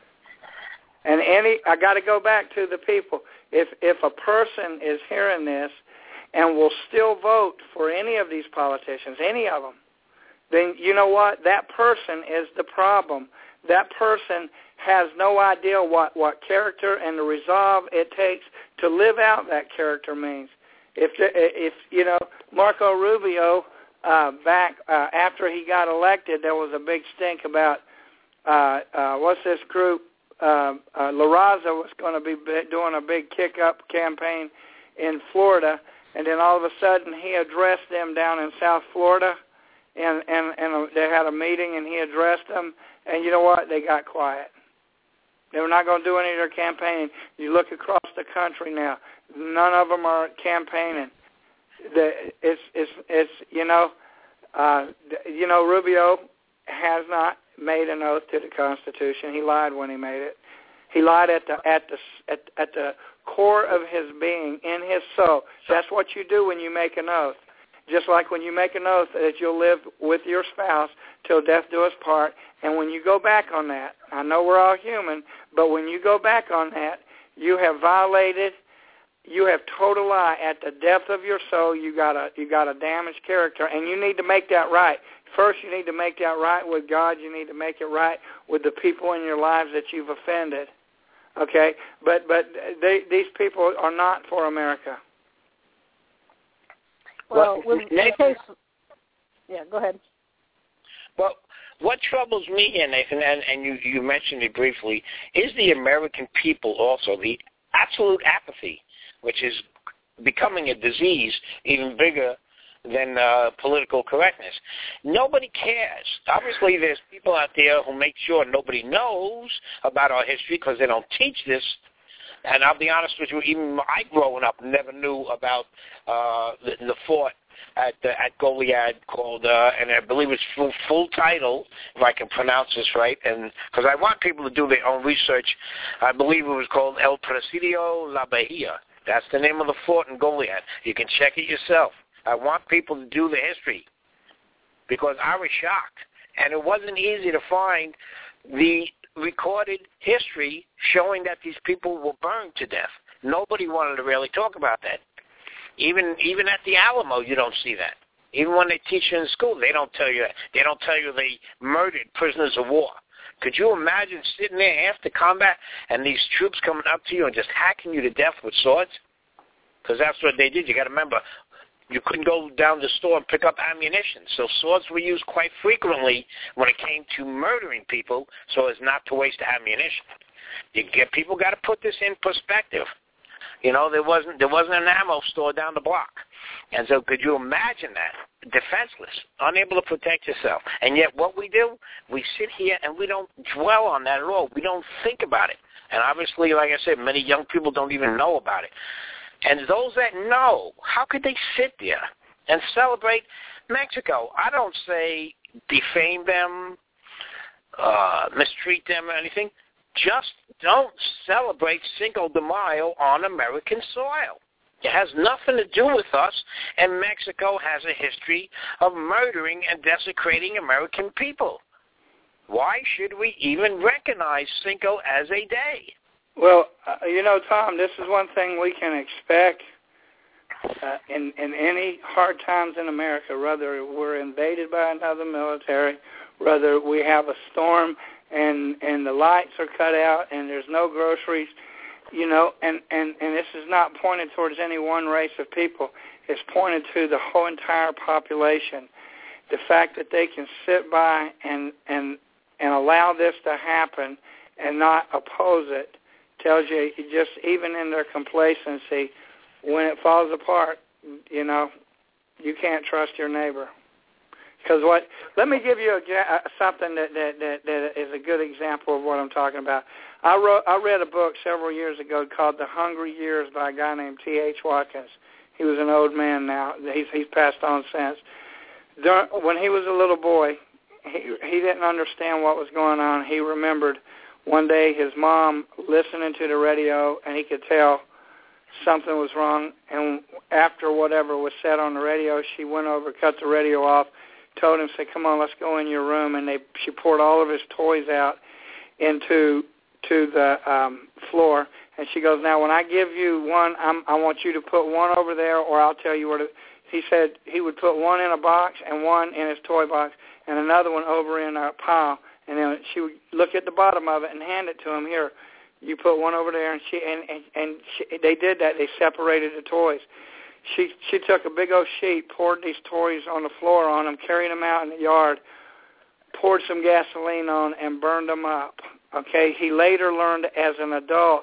And any, I got to go back to the people. If if a person is hearing this and will still vote for any of these politicians, any of them, then you know what? That person is the problem. That person has no idea what, what character and the resolve it takes to live out that character means. If, if you know, Marco Rubio, uh, back uh, after he got elected, there was a big stink about, uh, uh, what's this group? Uh, uh, La Raza was going to be doing a big kick-up campaign in Florida, and then all of a sudden he addressed them down in South Florida, and, and, and they had a meeting, and he addressed them, and you know what? They got quiet. They were not going to do any of their campaigning. You look across the country now, none of them are campaigning. The, it's, it's, it's, you know, uh, you know, Rubio has not made an oath to the Constitution. He lied when he made it. He lied at the at the at, at the core of his being, in his soul. That's what you do when you make an oath. Just like when you make an oath that you'll live with your spouse till death do us part, and when you go back on that, I know we're all human, but when you go back on that, you have violated, you have told a lie at the depth of your soul. You got a you got a damaged character, and you need to make that right. First, you need to make that right with God. You need to make it right with the people in your lives that you've offended. Okay, but but they, these people are not for America. Well, well in case, yeah, go ahead. Well, what troubles me here, Nathan, and, and you, you mentioned it briefly, is the American people also, the absolute apathy, which is becoming a disease even bigger than uh, political correctness. Nobody cares. Obviously, there's people out there who make sure nobody knows about our history because they don't teach this. And I'll be honest with you, even I growing up never knew about uh, the, the fort at uh, at Goliad called, uh, and I believe it's full, full title, if I can pronounce this right, and because I want people to do their own research. I believe it was called El Presidio La Bahia. That's the name of the fort in Goliad. You can check it yourself. I want people to do the history because I was shocked, and it wasn't easy to find the recorded history showing that these people were burned to death. Nobody wanted to really talk about that. Even even at the Alamo, you don't see that. Even when they teach you in school, they don't tell you that. They don't tell you they murdered prisoners of war. Could you imagine sitting there after combat and these troops coming up to you and just hacking you to death with swords? Because that's what they did. You got to remember, you couldn't go down to the store and pick up ammunition. So swords were used quite frequently when it came to murdering people so as not to waste ammunition. You get people got to put this in perspective. You know, there wasn't there wasn't an ammo store down the block. And so could you imagine that? Defenseless, unable to protect yourself. And yet what we do, we sit here and we don't dwell on that at all. We don't think about it. And obviously, like I said, many young people don't even know about it. And those that know, how could they sit there and celebrate Mexico? I don't say defame them, uh, mistreat them or anything. Just don't celebrate Cinco de Mayo on American soil. It has nothing to do with us, and Mexico has a history of murdering and desecrating American people. Why should we even recognize Cinco as a day? Well, uh, you know, Tom, this is one thing we can expect uh, in, in any hard times in America, whether we're invaded by another military, whether we have a storm and and the lights are cut out and there's no groceries, you know, and, and, and this is not pointed towards any one race of people. It's pointed to the whole entire population. The fact that they can sit by and, and, and allow this to happen and not oppose it tells you just even in their complacency, when it falls apart, you know, you can't trust your neighbor. Because what? Let me give you a, something that, that, that, that is a good example of what I'm talking about. I wrote, I read a book several years ago called The Hungry Years by a guy named T H Watkins. He was an old man now. He's, he's passed on since. During, when he was a little boy, he, he didn't understand what was going on. He remembered one day his mom listening to the radio, and he could tell something was wrong. And after whatever was said on the radio, she went over, cut the radio off, told him, said, come on, let's go in your room. And they she poured all of his toys out into to the um, floor. And she goes, now, when I give you one, I'm, I want you to put one over there, or I'll tell you where to. He said he would put one in a box and one in his toy box and another one over in a pile. And then she would look at the bottom of it and hand it to him. Here, you put one over there. And she and, and, and she, they did that. They separated the toys. She she took a big old sheet, poured these toys on the floor on them, carried them out in the yard, poured some gasoline on, and burned them up. Okay, he later learned as an adult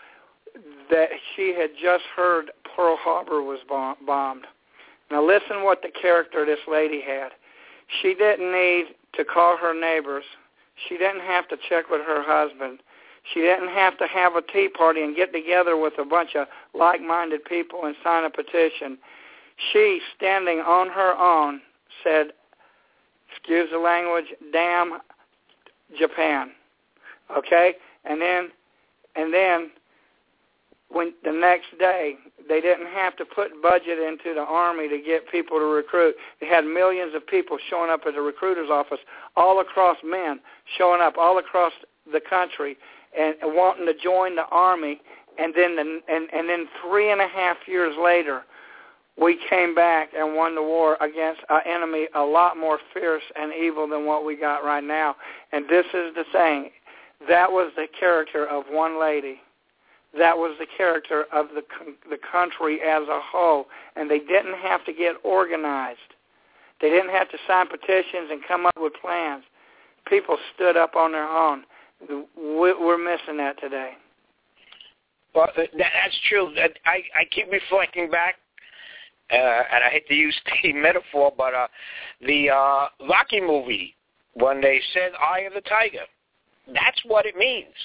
that she had just heard Pearl Harbor was bomb- bombed. Now listen what the character this lady had. She didn't need to call her neighbors. She didn't have to check with her husband. She didn't have to have a tea party and get together with a bunch of like-minded people and sign a petition. She, standing on her own, said, excuse the language, damn Japan. Okay? And then and then when the next day, they didn't have to put budget into the Army to get people to recruit. They had millions of people showing up at the recruiter's office, all across men, showing up all across the country and wanting to join the Army. And then the, and, and then three and a half years later, we came back and won the war against an enemy a lot more fierce and evil than what we got right now. And this is the thing. That was the character of one lady. That was the character of the the country as a whole. And they didn't have to get organized. They didn't have to sign petitions and come up with plans. People stood up on their own. We're missing that today. Well, that's true. I, I keep reflecting back, uh, and I hate to use the metaphor, but uh, the uh, Rocky movie, when they said Eye of the Tiger, that's what it means.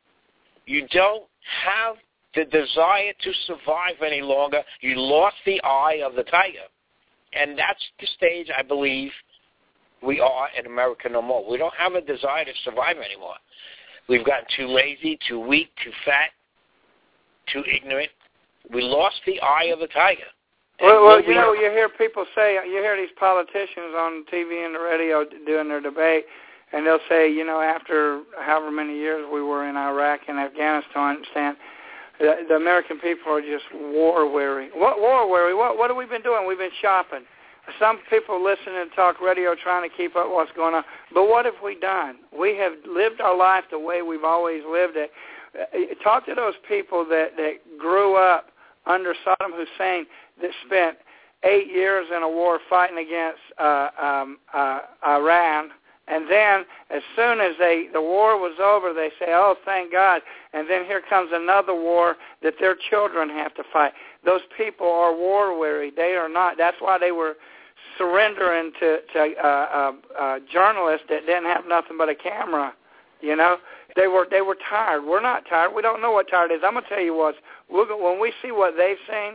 You don't have the desire to survive any longer. You lost the eye of the tiger. And that's the stage, I believe, we are in America no more. We don't have a desire to survive anymore. We've gotten too lazy, too weak, too fat, too ignorant. We lost the eye of the tiger. Well, well you know, you hear people say, you hear these politicians on T V and the radio doing their debate, and they'll say, you know, after however many years we were in Iraq and Afghanistan, the, the American people are just war-weary. What war-weary? What, what have we been doing? We've been shopping. some people listening to talk radio trying to keep up what's going on. But what have we done? We have lived our life the way we've always lived it. Talk to those people that, that grew up under Saddam Hussein that spent eight years in a war fighting against uh, um, uh, Iran. And then as soon as they the war was over, they say, oh, thank God. And then here comes another war that their children have to fight. Those people are war-weary. They are not. That's why they were surrendering to, to uh, uh, uh, journalists that didn't have nothing but a camera, you know. They were they were tired. We're not tired. We don't know what tired is. I'm going to tell you what, we'll go, when we see what they've seen,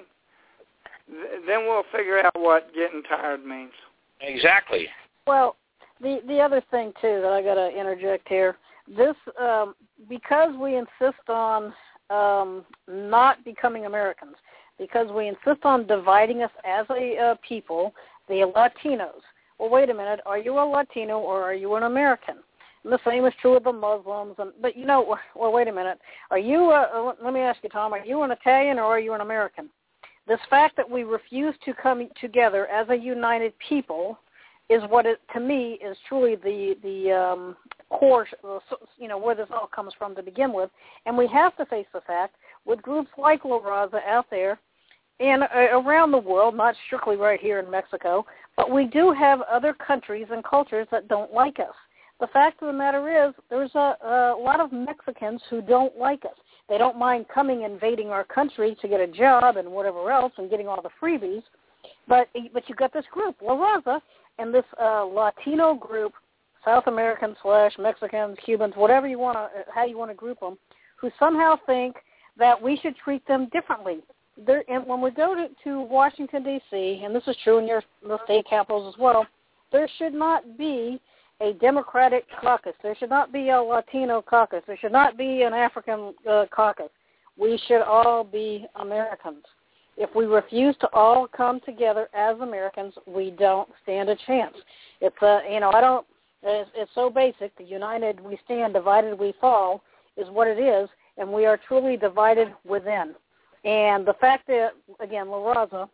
th- then we'll figure out what getting tired means. Exactly. Well, the the other thing, too, that I got to interject here, this, um, because we insist on um, not becoming Americans, because we insist on dividing us as a uh, people, the Latinos. Well, wait a minute. Are you a Latino or are you an American? And the same is true of the Muslims. And, but, you know, well, wait a minute. Are you, uh, let me ask you, Tom, are you an Italian or are you an American? This fact that we refuse to come together as a united people is what, it, to me, is truly the, the um, core, you know, where this all comes from to begin with. And we have to face the fact with groups like La Raza out there and uh, around the world, not strictly right here in Mexico, but we do have other countries and cultures that don't like us. The fact of the matter is there's a, a lot of Mexicans who don't like us. They don't mind coming invading our country to get a job and whatever else and getting all the freebies, but but you've got this group, La Raza, and this uh, Latino group, South Americans slash Mexicans, Cubans, whatever you want to, how you want to group them, who somehow think that we should treat them differently. There, and when we go to, to Washington, D C, and this is true in your the state capitals as well, there should not be a Democratic caucus. There should not be a Latino caucus. There should not be an African uh, caucus. We should all be Americans. If we refuse to all come together as Americans, we don't stand a chance. It's uh, you know, I don't. It's, it's so basic. The united we stand, divided we fall, is what it is, and we are truly divided within. And the fact that, again, La Raza,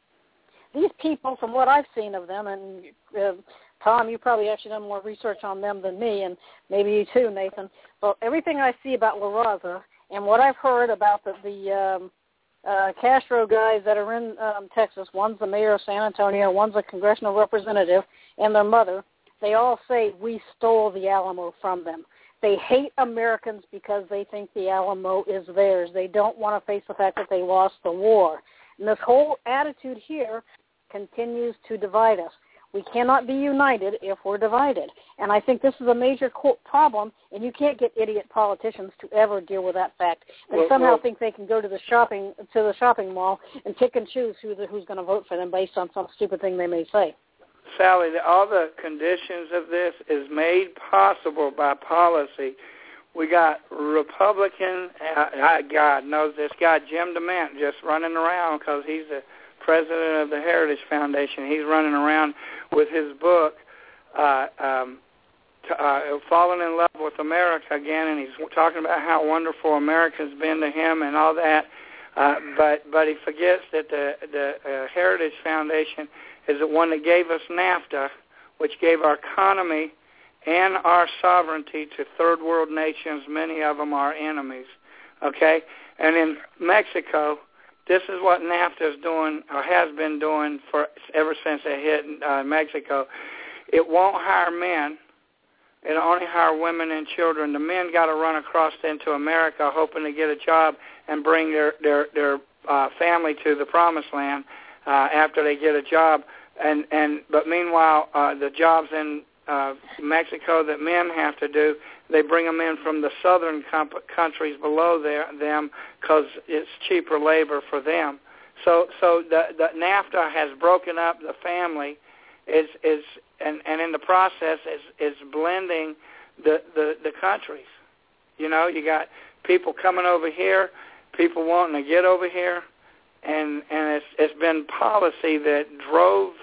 these people, from what I've seen of them, and uh, Tom, you probably actually done more research on them than me, and maybe you too, Nathan. But everything I see about La Raza and what I've heard about the, the um, uh, Castro guys that are in um, Texas, one's the mayor of San Antonio, one's a congressional representative, and their mother, they all say we stole the Alamo from them. They hate Americans because they think the Alamo is theirs. They don't want to face the fact that they lost the war. And this whole attitude here continues to divide us. We cannot be united if we're divided. And I think this is a major co- problem, and you can't get idiot politicians to ever deal with that fact. They well, somehow well, think they can go to the shopping to the shopping mall and pick and choose who the, who's going to vote for them based on some stupid thing they may say. Sally, all the conditions of this is made possible by policy. We got Republican, uh, God knows this guy, Jim DeMint, just running around because he's the president of the Heritage Foundation. He's running around with his book, uh, um, t- uh, Falling in Love with America again, and he's talking about how wonderful America's been to him and all that. Uh, but but he forgets that the, the uh, Heritage Foundation is the one that gave us NAFTA, which gave our economy and our sovereignty to third world nations, many of them our enemies, okay? And in Mexico, this is what NAFTA is doing or has been doing for ever since it hit uh, Mexico. It won't hire men. It'll only hire women and children. The men got to run across into America hoping to get a job and bring their, their, their uh, family to the promised land uh, after they get a job. And, and but meanwhile, uh, the jobs in uh, Mexico that men have to do, they bring them in from the southern comp- countries below their, them because it's cheaper labor for them. So so the, the NAFTA has broken up the family, is is and, and in the process is is blending the, the, the countries. You know, you got people coming over here, people wanting to get over here, and and it's it's been policy that drove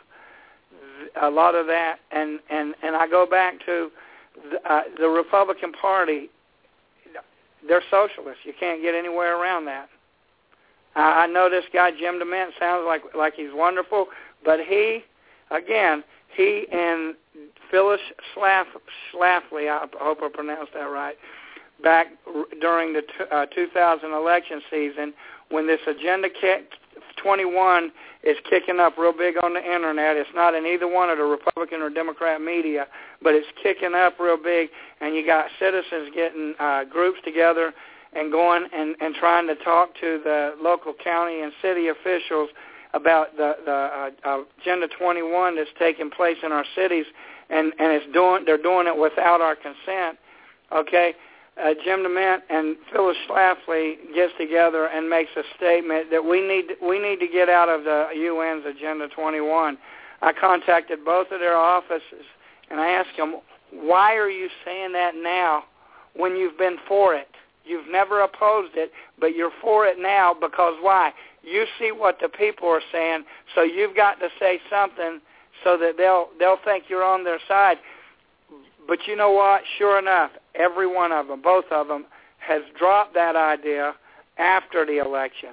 a lot of that. And, and, and I go back to the, uh, the Republican Party. They're socialists. You can't get anywhere around that. I, I know this guy Jim DeMint sounds like like he's wonderful, but he again, he and Phyllis Schlaf, Schlafly, I hope I pronounced that right, back during the t- uh, two thousand election season when this Agenda twenty-one is kicking up real big on the Internet. It's not in either one of the Republican or Democrat media, but it's kicking up real big, and you got citizens getting uh, groups together and going and, and trying to talk to the local county and city officials about the, the uh, Agenda twenty-one that's taking place in our cities, and, and it's doing they're doing it without our consent, okay? Uh, Jim DeMint and Phyllis Schlafly gets together and makes a statement that we need we need to get out of the U N's Agenda twenty-one. I contacted both of their offices, and I asked them, why are you saying that now when you've been for it? You've never opposed it, but you're for it now because why? You see what the people are saying, so you've got to say something so that they'll they'll think you're on their side. But you know what? Sure enough, every one of them, both of them, has dropped that idea after the election.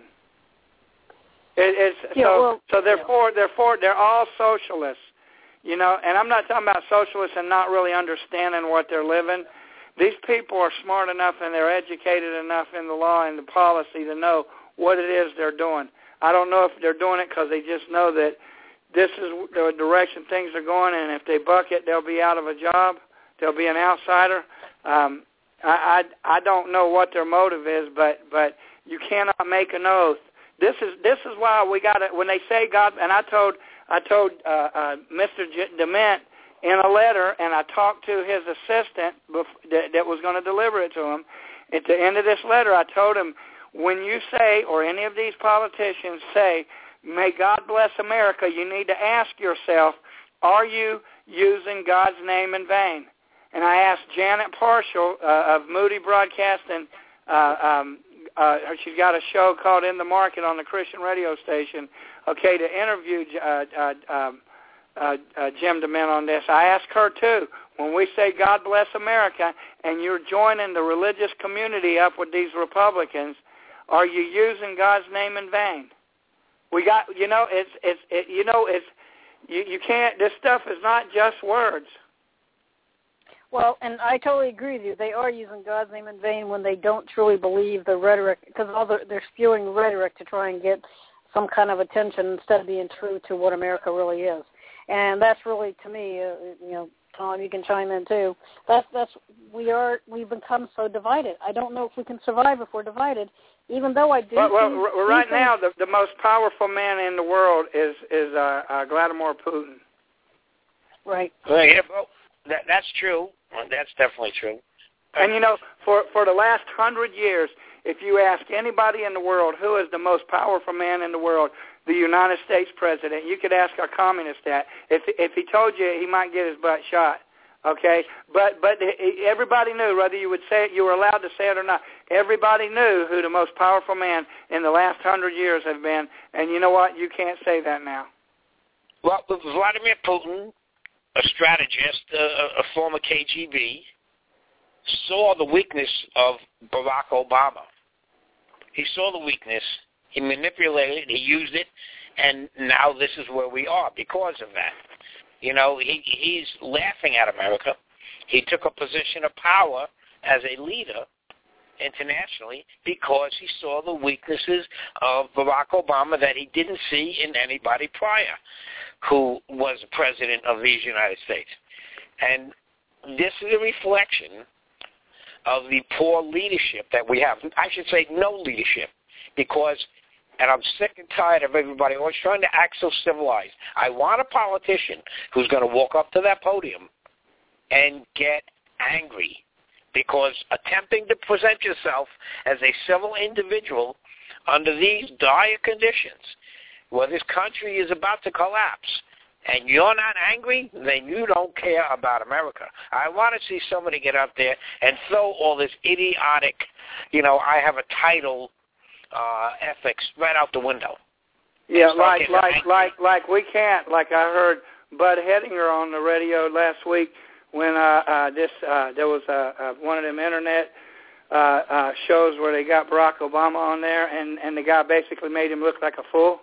It, it's yeah, so well, so they're yeah. for they're for they're all socialists, you know. And I'm not talking about socialists and not really understanding what they're living. These people are smart enough and they're educated enough in the law and the policy to know what it is they're doing. I don't know if they're doing it because they just know that this is the direction things are going, and if they buck it, they'll be out of a job. They'll be an outsider. Um, I, I I don't know what their motive is, but but you cannot make an oath. This is this is why we got it. When they say God, and I told I told uh, uh, Mister DeMint in a letter, and I talked to his assistant bef- that, that was going to deliver it to him. At the end of this letter, I told him, when you say, or any of these politicians say, may God bless America, you need to ask yourself, are you using God's name in vain? And I asked Janet Parshall uh, of Moody Broadcasting, uh, um, uh, she's got a show called In the Market on the Christian radio station, okay, to interview uh, uh, um, uh, uh, Jim DeMint on this. I asked her, too, when we say God bless America and you're joining the religious community up with these Republicans, are you using God's name in vain? We got, you know, it's, it's, it, you know, it's, you, you can't, this stuff is not just words. Well, and I totally agree with you. They are using God's name in vain when they don't truly believe the rhetoric, because all the, they're spewing rhetoric to try and get some kind of attention instead of being true to what America really is. And that's really, to me, uh, you know, Tom, you can chime in too. That's that's we are we've become so divided. I don't know if we can survive if we're divided. Even though I do. Well, well see, r- right see now, the, the most powerful man in the world is is uh, uh, Vladimir Putin. Right. Well, yeah, well, that, that's true. Well, that's definitely true. And you know, for for the last hundred years, if you ask anybody in the world who is the most powerful man in the world, the United States president, you could ask a communist that. If if he told you, he might get his butt shot. Okay, but but everybody knew, whether you would say it, you were allowed to say it or not. Everybody knew who the most powerful man in the last hundred years have been, and you know what? You can't say that now. Well, Vladimir Putin, a strategist, uh, a former K G B, saw the weakness of Barack Obama. He saw the weakness. He manipulated it. He used it, and now this is where we are because of that. You know, he he's laughing at America. He took a position of power as a leader internationally because he saw the weaknesses of Barack Obama that he didn't see in anybody prior who was president of these United States. And this is a reflection of the poor leadership that we have. I should say no leadership, because, and I'm sick and tired of everybody always trying to act so civilized. I want a politician who's going to walk up to that podium and get angry, because attempting to present yourself as a civil individual under these dire conditions, where this country is about to collapse, and you're not angry, then you don't care about America. I want to see somebody get up there and throw all this idiotic, you know, I have a title uh, ethics right out the window. Yeah, like like angry. like like we can't. Like I heard Bud Hedinger on the radio last week when uh, uh, this uh, there was uh, uh, one of them internet uh, uh, shows where they got Barack Obama on there, and, and the guy basically made him look like a fool.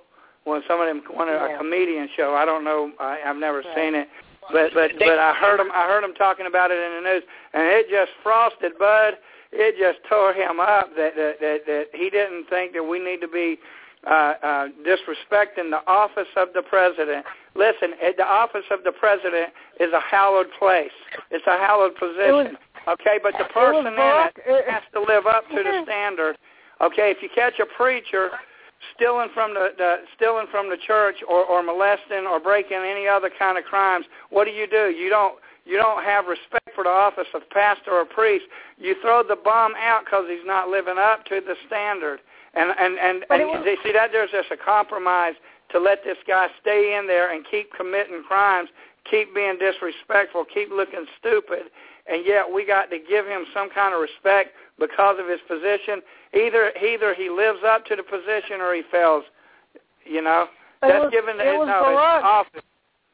When some of them went to yeah. a comedian show. I don't know. I, I've never right. seen it, but but but I heard him. I heard him talking about it in the news, and it just frosted Bud. It just tore him up that that that, that he didn't think that we need to be uh, uh, disrespecting the office of the president. Listen, the office of the president is a hallowed place. It's a hallowed position. Was, okay, but the person in it, it has to live up to the standard. Okay, if you catch a preacher stealing from the, the stealing from the church or, or molesting or breaking any other kind of crimes, what do you do? You don't you don't have respect for the office of pastor or priest. You throw the bum out because he's not living up to the standard. And and and, and was, you see that there's just a compromise to let this guy stay in there and keep committing crimes, keep being disrespectful, keep looking stupid, and yet we got to give him some kind of respect because of his position. Either either he lives up to the position or he fails. You know, but that's was, given the, it was no, Barack, his office.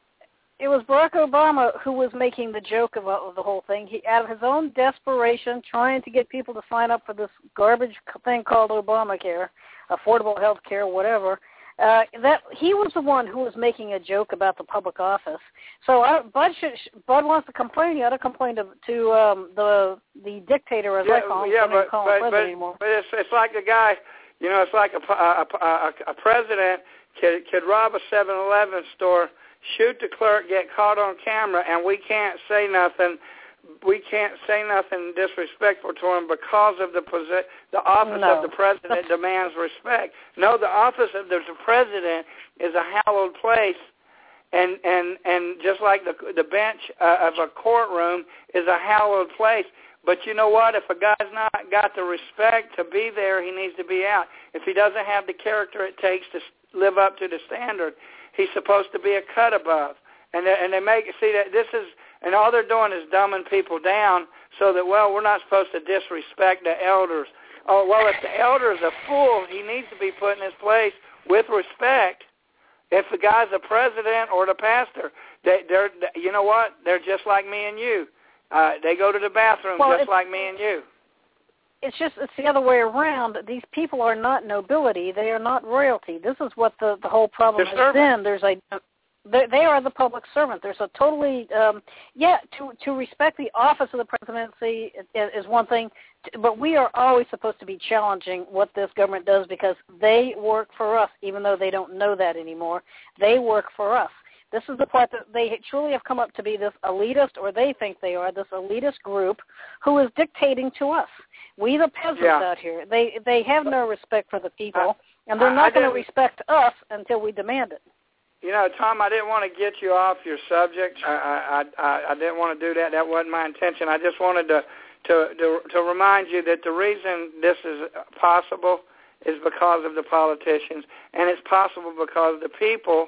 It was Barack Obama who was making the joke of, of the whole thing. He, out of his own desperation, trying to get people to sign up for this garbage thing called Obamacare, affordable health care, whatever. Uh, that he was the one who was making a joke about the public office. So I, Bud, should, Bud wants to complain. He ought to complain to, to um, the the dictator, as yeah, I call him. Yeah, I don't but, call but, him president but, anymore. but it's, it's like a guy, you know, it's like a, a, a, a president could, could rob a seven eleven store, shoot the clerk, get caught on camera, and we can't say nothing. We can't say nothing disrespectful to him because of the posi- the office no. of the president demands respect. No, the office of the president is a hallowed place, and and, and just like the the bench uh, of a courtroom is a hallowed place. But you know what? If a guy's not got the respect to be there, he needs to be out. If he doesn't have the character it takes to live up to the standard, he's supposed to be a cut above. And they, and they make see that this is. And all they're doing is dumbing people down so that, well, we're not supposed to disrespect the elders. Oh, well, if the elder is a fool, he needs to be put in his place with respect. If the guy's a president or the pastor, they, they're, you know what? They're just like me and you. Uh, they go to the bathroom well, just like me and you. It's just it's the other way around. These people are not nobility. They are not royalty. This is what the, the whole problem They're has servants. been. There's a They, they are the public servant. There's a totally, um, yeah, to, to respect the office of the presidency is, is one thing, but we are always supposed to be challenging what this government does because they work for us, even though they don't know that anymore. They work for us. This is the part that they truly have come up to be this elitist, or they think they are, this elitist group who is dictating to us. We the peasants yeah. out here, they, they have no respect for the people, I, and they're I, not I going to respect us until we demand it. You know, Tom, I didn't want to get you off your subject. I, I, I, I didn't want to do that. That wasn't my intention. I just wanted to, to, to, to remind you that the reason this is possible is because of the politicians, and it's possible because the people,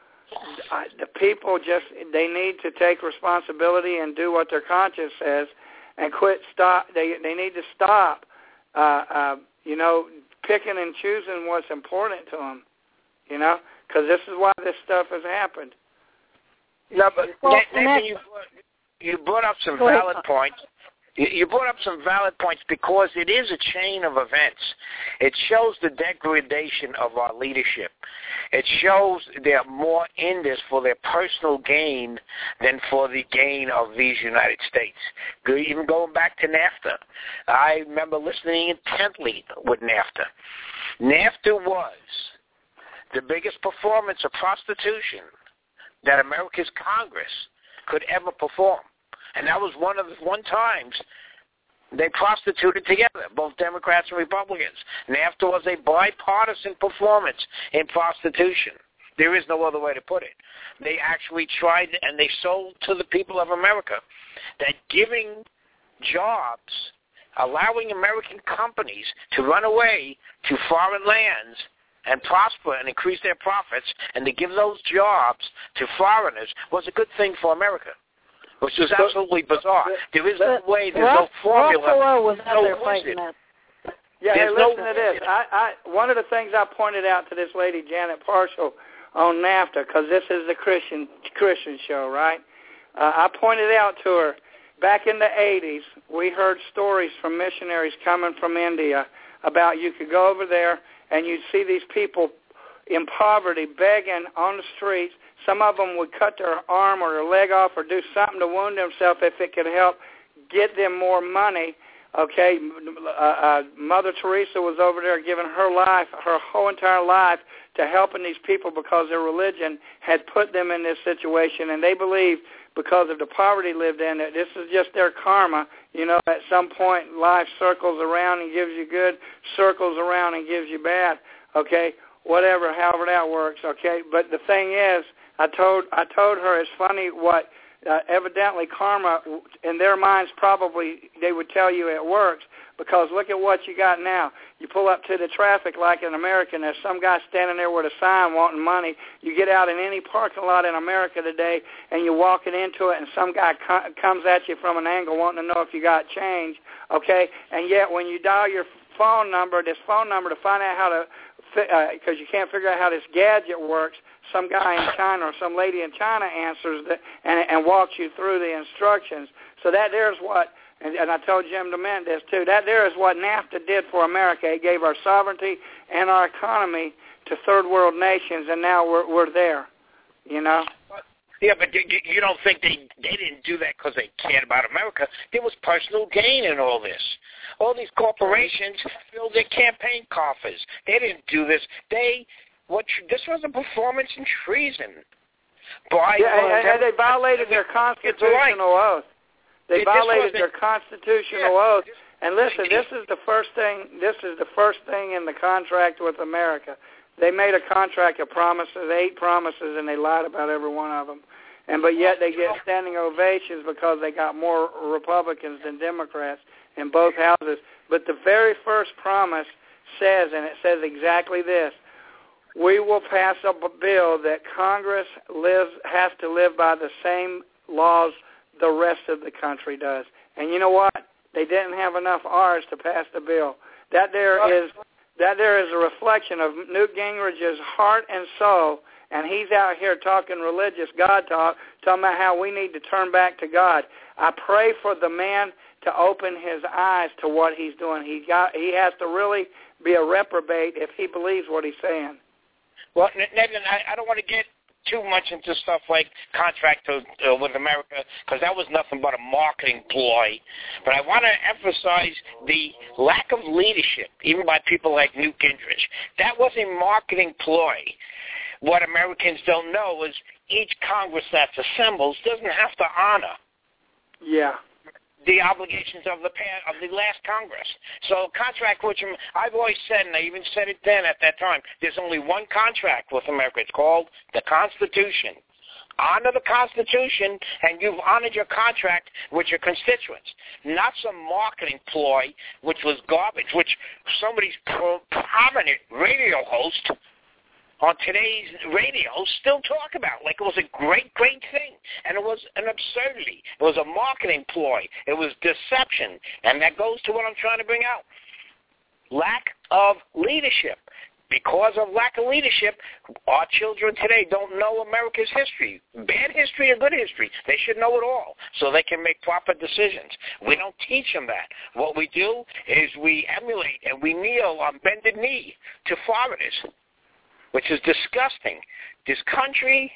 the people just, they need to take responsibility and do what their conscience says and quit, stop, they, they need to stop, uh, uh, you know, picking and choosing what's important to them, you know? Because this is why this stuff has happened. No, but well, Nathan, you, you brought up some Go valid ahead. points. You brought up some valid points because it is a chain of events. It shows the degradation of our leadership. It shows they're more in this for their personal gain than for the gain of these United States. Even going back to NAFTA, I remember listening intently with NAFTA. NAFTA was the biggest performance of prostitution that America's Congress could ever perform. And that was one of the one times they prostituted together, both Democrats and Republicans. NAFTA was a bipartisan performance in prostitution. There is no other way to put it. They actually tried, and they sold to the people of America that giving jobs, allowing American companies to run away to foreign lands and prosper and increase their profits, and to give those jobs to foreigners was a good thing for America, which was absolutely bizarre. There is no way, there's Ross, no formula. Ross Perot was out no there fighting that. Yeah, hey, There's listen no- to this. I, I, one of the things I pointed out to this lady, Janet Parshall, on NAFTA, because this is the Christian Christian show, right? Uh, I pointed out to her, back in the eighties, we heard stories from missionaries coming from India about you could go over there and you'd see these people in poverty, begging on the streets. Some of them would cut their arm or their leg off or do something to wound themselves if it could help get them more money. Okay, uh, uh, Mother Teresa was over there giving her life, her whole entire life, to helping these people because their religion had put them in this situation, and they believed because of the poverty lived in that this is just their karma. You know, at some point life circles around and gives you good, circles around and gives you bad. Okay, whatever, however that works. Okay, but the thing is, I told I told her it's funny what. Uh, evidently, karma, in their minds, probably they would tell you it works because look at what you got now. You pull up to the traffic like in America, and there's some guy standing there with a sign wanting money. You get out in any parking lot in America today, and you're walking into it, and some guy co- comes at you from an angle wanting to know if you got change, okay? And yet when you dial your phone number, this phone number to find out how to, because uh, you can't figure out how this gadget works, some guy in China or some lady in China answers the, and, and walks you through the instructions. So that there's what, and, and I told Jim DeMint this too, that there is what NAFTA did for America. It gave our sovereignty and our economy to third world nations, and now we're we're there, you know. Yeah, but you don't think they they didn't do that because they cared about America? There was personal gain in all this. All these corporations filled their campaign coffers. They didn't do this. They What this was a performance in treason. By yeah, and, and they violated their constitutional oath. They it, violated their constitutional yeah, oath. And listen, this is the first thing. This is the first thing in the contract with America. They made a contract of promises, eight promises, and they lied about every one of them. And but yet they get standing ovations because they got more Republicans than Democrats in both houses. But the very first promise says, and it says exactly this: we will pass up a bill that Congress lives has to live by the same laws the rest of the country does. And you know what? They didn't have enough R's to pass the bill. That there is that there is a reflection of Newt Gingrich's heart and soul, and he's out here talking religious God talk, talking about how we need to turn back to God. I pray for the man to open his eyes to what he's doing. He got he has to really be a reprobate if he believes what he's saying. Well, Ned, I, I don't want to get too much into stuff like contract to, uh, with America because that was nothing but a marketing ploy. But I want to emphasize the lack of leadership, even by people like Newt Gingrich. That was a marketing ploy. What Americans don't know is each Congress that's assembled doesn't have to honor yeah. the obligations of the of the last Congress. So contract, which I've always said, and I even said it then at that time, there's only one contract with America. It's called the Constitution. Honor the Constitution, and you've honored your contract with your constituents. Not some marketing ploy, which was garbage, which somebody's pro- prominent radio host on today's radio still talk about like it was a great, great thing. And it was an absurdity. It was a marketing ploy. It was deception. And that goes to what I'm trying to bring out. Lack of leadership. Because of lack of leadership, our children today don't know America's history. Bad history or good history. They should know it all so they can make proper decisions. We don't teach them that. What we do is we emulate and we kneel on bended knee to foreigners, which is disgusting. This country,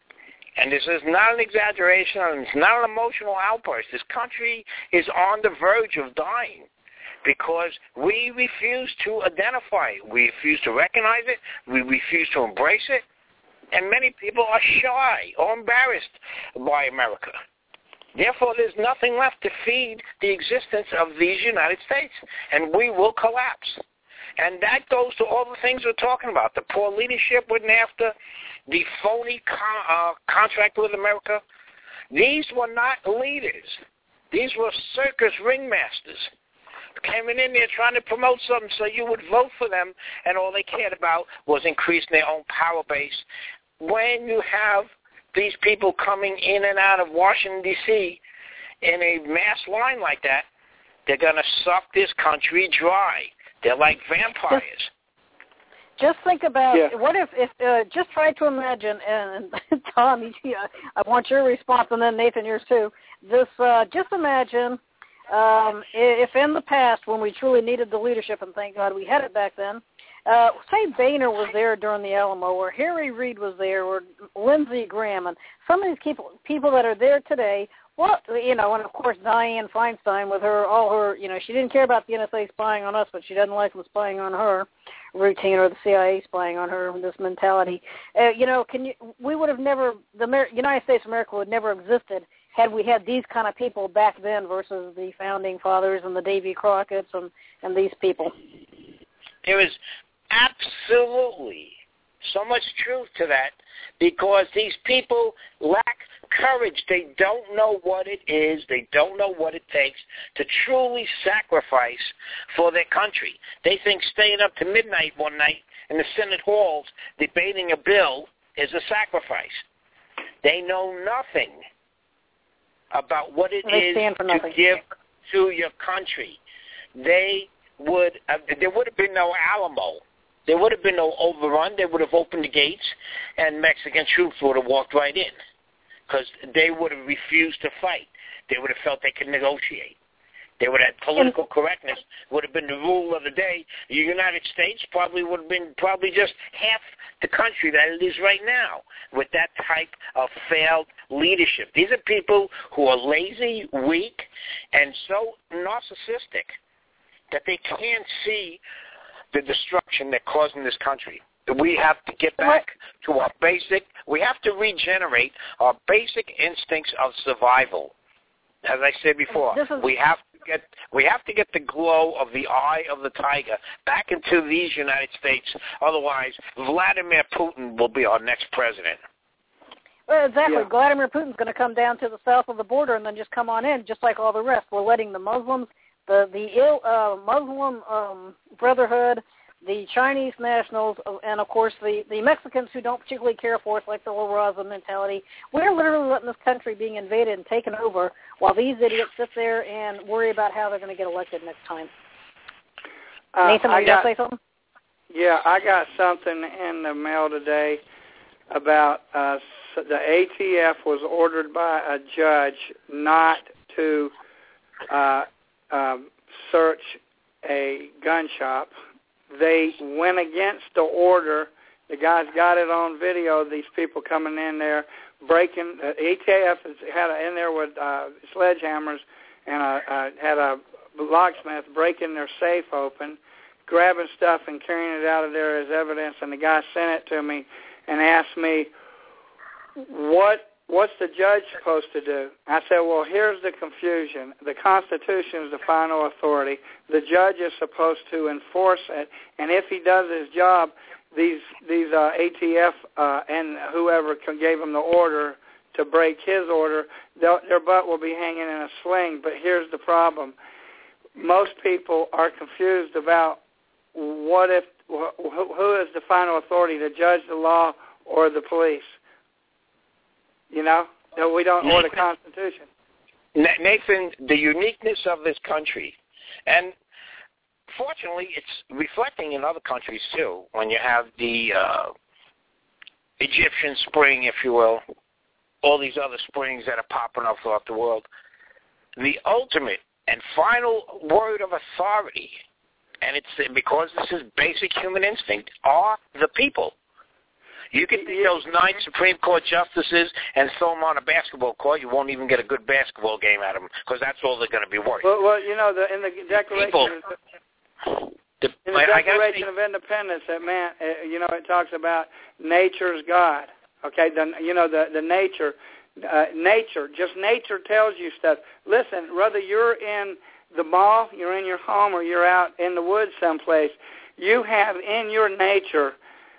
and this is not an exaggeration, and it's not an emotional outburst, this country is on the verge of dying because we refuse to identify it. We refuse to recognize it. We refuse to embrace it. And many people are shy or embarrassed by America. Therefore, there's nothing left to feed the existence of these United States, and we will collapse. And that goes to all the things we're talking about, the poor leadership with NAFTA, the phony con- uh, contract with America. These were not leaders. These were circus ringmasters coming in there trying to promote something so you would vote for them, and all they cared about was increasing their own power base. When you have these people coming in and out of Washington, D C in a mass line like that, they're going to suck this country dry. They're like vampires. Just, just think about yeah. what if, if uh, just try to imagine, and, and Tom, you, I want your response, and then Nathan, yours too. This, uh, just imagine Um, if in the past, when we truly needed the leadership, and thank God we had it back then, uh, say Boehner was there during the Alamo, or Harry Reid was there, or Lindsey Graham, and some of these people, people that are there today, what, you know, and of course Dianne Feinstein with her, all her, you know, she didn't care about the N S A spying on us, but she doesn't like them spying on her routine, or the C I A spying on her, this mentality. Uh, you know, can you, we would have never, the Amer- United States of America would never existed had we had these kind of people back then versus the Founding Fathers and the Davy Crockett's and, and these people. There is absolutely so much truth to that, because these people lack courage. They don't know what it is. They don't know what it takes to truly sacrifice for their country. They think staying up to midnight one night in the Senate halls debating a bill is a sacrifice. They know nothing about what it they is to give to your country. They would uh, there would have been no Alamo. There would have been no overrun. They would have opened the gates, and Mexican troops would have walked right in, because they would have refused to fight. They would have felt they could negotiate. They would have political correctness would have been the rule of the day. The United States probably would have been probably just half the country that it is right now with that type of failed leadership. These are people who are lazy, weak, and so narcissistic that they can't see the destruction they're causing this country. We have to get back to our basic, we have to regenerate our basic instincts of survival. As I said before, is, we have to get we have to get the glow of the eye of the tiger back into these United States. Otherwise, Vladimir Putin will be our next president. Well, exactly. Yeah. Vladimir Putin's going to come down to the south of the border and then just come on in, just like all the rest. We're letting the Muslims, the the ill, uh, Muslim um, Brotherhood, the Chinese nationals, and, of course, the, the Mexicans who don't particularly care for us, like the La Raza mentality. We're literally letting this country being invaded and taken over while these idiots sit there and worry about how they're going to get elected next time. Uh, Nathan, were you going to say something? Yeah, I got something in the mail today about uh, the A T F was ordered by a judge not to uh, um, search a gun shop. They went against the order. The guys got it on video, these people coming in there, breaking. The A T F has had a, in there with uh, sledgehammers and a, uh, had a locksmith breaking their safe open, grabbing stuff and carrying it out of there as evidence. And the guy sent it to me and asked me, what what's the judge supposed to do? I said, well, here's the confusion. The Constitution is the final authority. The judge is supposed to enforce it, and if he does his job, these these uh, A T F uh, and whoever gave him the order to break his order, their butt will be hanging in a sling. But here's the problem. Most people are confused about what if who is the final authority, the judge, the law, or the police. You know, no, we don't, or the Constitution. Nathan, the uniqueness of this country, and fortunately it's reflecting in other countries too, when you have the uh, Egyptian spring, if you will, all these other springs that are popping up throughout the world. The ultimate and final word of authority, and it's because this is basic human instinct, are the people. You can take those nine Supreme Court justices and throw them on a basketball court. You won't even get a good basketball game out of them because that's all they're going to be worth. Well, well you know, the, in the Declaration, People, the, in the I, Declaration I of Independence, that man, uh, you know, it talks about nature's God. Okay, the, you know, the the nature, uh, nature, just nature tells you stuff. Listen, whether you're in the mall, you're in your home, or you're out in the woods someplace, you have in your nature.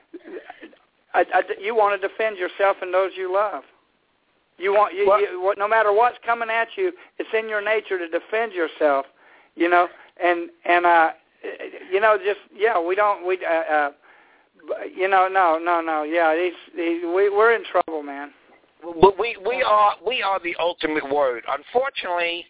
I, I, you want to defend yourself and those you love. You want, you, you, no matter what's coming at you, it's in your nature to defend yourself. You know, and and uh, you know, just yeah, we don't, we, uh, uh, you know, no, no, no, yeah, he's, he, we we're in trouble, man. We we are we are the ultimate word. Unfortunately,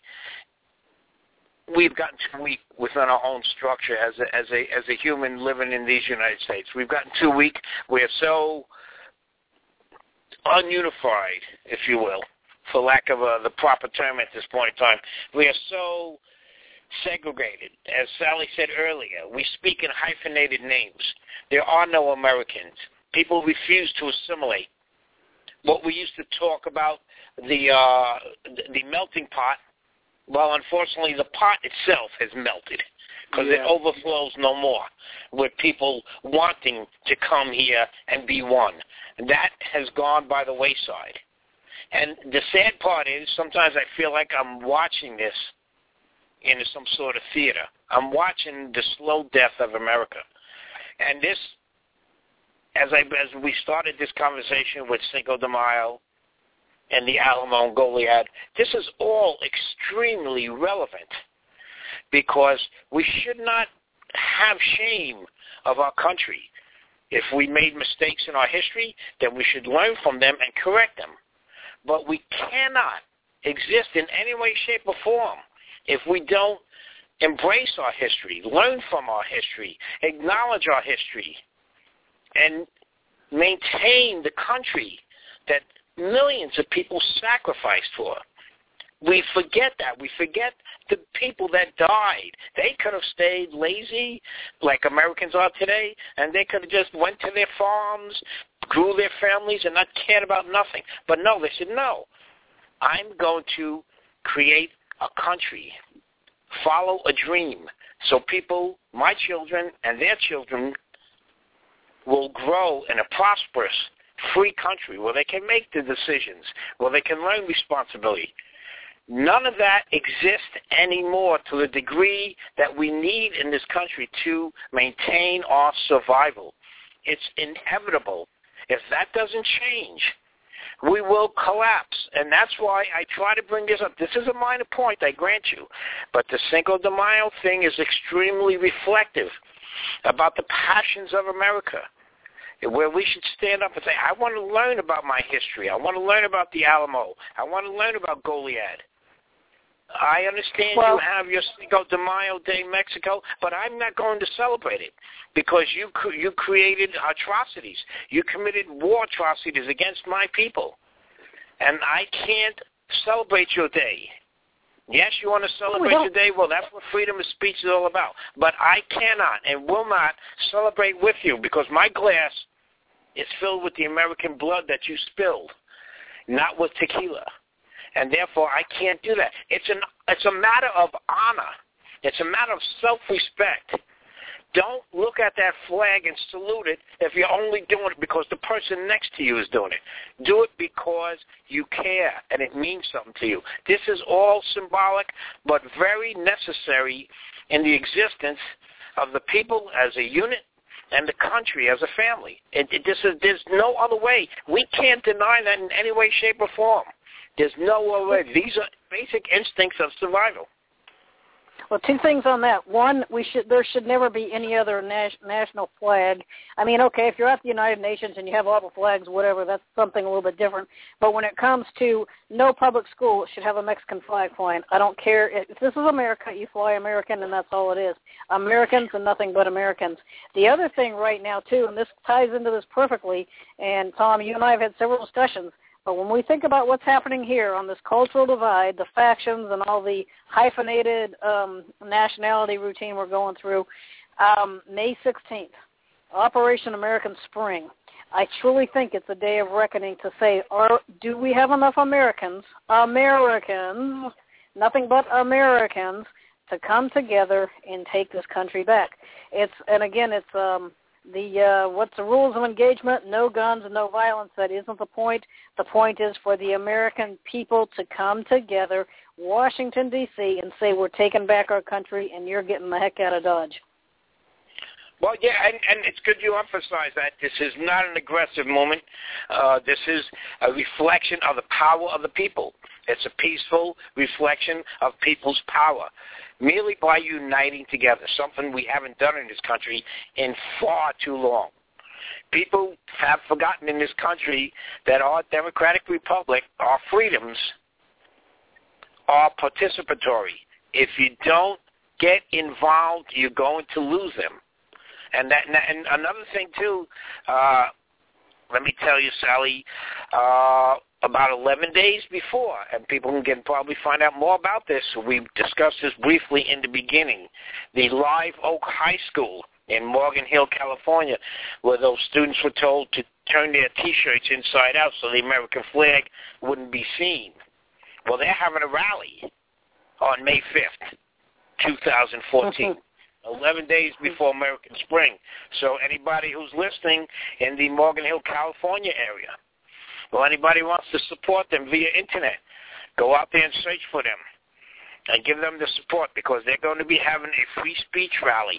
we've gotten too weak within our own structure as a, as a as a human living in these United States. We've gotten too weak. We're so ununified, if you will. for lack of a, the proper term at this point in time. We are so segregated. As Sally said earlier, we speak in hyphenated names. There are no Americans. People refuse to assimilate. What we used to talk about, the uh, the melting pot, well, unfortunately, the pot itself has melted because yeah. it overflows no more with people wanting to come here and be one. That has gone by the wayside. And the sad part is sometimes I feel like I'm watching this in some sort of theater. I'm watching the slow death of America. And this, as I as we started this conversation with Cinco de Mayo and the Alamo and Goliad, this is all extremely relevant because we should not have shame of our country. If we made mistakes in our history, then we should learn from them and correct them. But we cannot exist in any way, shape, or form if we don't embrace our history, learn from our history, acknowledge our history, and maintain the country that millions of people sacrificed for. We forget that. We forget the people that died. They could have stayed lazy like Americans are today, and they could have just went to their farms, grew their families, and not cared about nothing. But no, they said, no, I'm going to create a country, follow a dream, so people, my children and their children, will grow in a prosperous, free country where they can make the decisions, where they can learn responsibility. None of that exists anymore to the degree that we need in this country to maintain our survival. It's inevitable. If that doesn't change, we will collapse. And that's why I try to bring this up. This is a minor point, I grant you. But the Cinco de Mayo thing is extremely reflective about the passions of America, where we should stand up and say, I want to learn about my history. I want to learn about the Alamo. I want to learn about Goliad. I understand well, you have your Cinco de Mayo Day in Mexico, but I'm not going to celebrate it because you you created atrocities. You committed war atrocities against my people, and I can't celebrate your day. Yes, you want to celebrate your day? Well, that's what freedom of speech is all about. But I cannot and will not celebrate with you because my glass is filled with the American blood that you spilled, not with tequila. And therefore, I can't do that. It's an it's a matter of honor. It's a matter of self-respect. Don't look at that flag and salute it if you're only doing it because the person next to you is doing it. Do it because you care and it means something to you. This is all symbolic but very necessary in the existence of the people as a unit and the country as a family. It, it, this is, there's no other way. We can't deny that in any way, shape, or form. There's no other way. These are basic instincts of survival. Well, two things on that. One, we should there should never be any other nas- national flag. I mean, okay, if you're at the United Nations and you have all the flags, whatever, that's something a little bit different. But when it comes to no public school should have a Mexican flag flying. I don't care. If this is America, you fly American, and that's all it is. Americans and nothing but Americans. The other thing right now, too, and this ties into this perfectly, and Tom, you and I have had several discussions, but when we think about what's happening here on this cultural divide, the factions and all the hyphenated um, nationality routine we're going through, um, May sixteenth, Operation American Spring, I truly think it's a day of reckoning to say, are, do we have enough Americans, Americans, nothing but Americans, to come together and take this country back? It's and again, it's um, the uh, what's the rules of engagement? No guns and no violence. That isn't the point. The point is for the American people to come together, Washington, D C, and say we're taking back our country and you're getting the heck out of Dodge. Well, yeah, and, and it's good you emphasize that. This is not an aggressive movement. Uh, this is a reflection of the power of the people. It's a peaceful reflection of people's power, merely by uniting together, something we haven't done in this country in far too long. People have forgotten in this country that our democratic republic, our freedoms, are participatory. If you don't get involved, you're going to lose them. And that, and another thing too, uh, let me tell you, Sally, uh, about eleven days before, and people can probably find out more about this. We discussed this briefly in the beginning. The Live Oak High School in Morgan Hill, California, where those students were told to turn their T-shirts inside out so the American flag wouldn't be seen. Well, they're having a rally on May fifth, two thousand fourteen. eleven days before American Spring. So anybody who's listening in the Morgan Hill, California area, or anybody who wants to support them via Internet, go out there and search for them and give them the support, because they're going to be having a free speech rally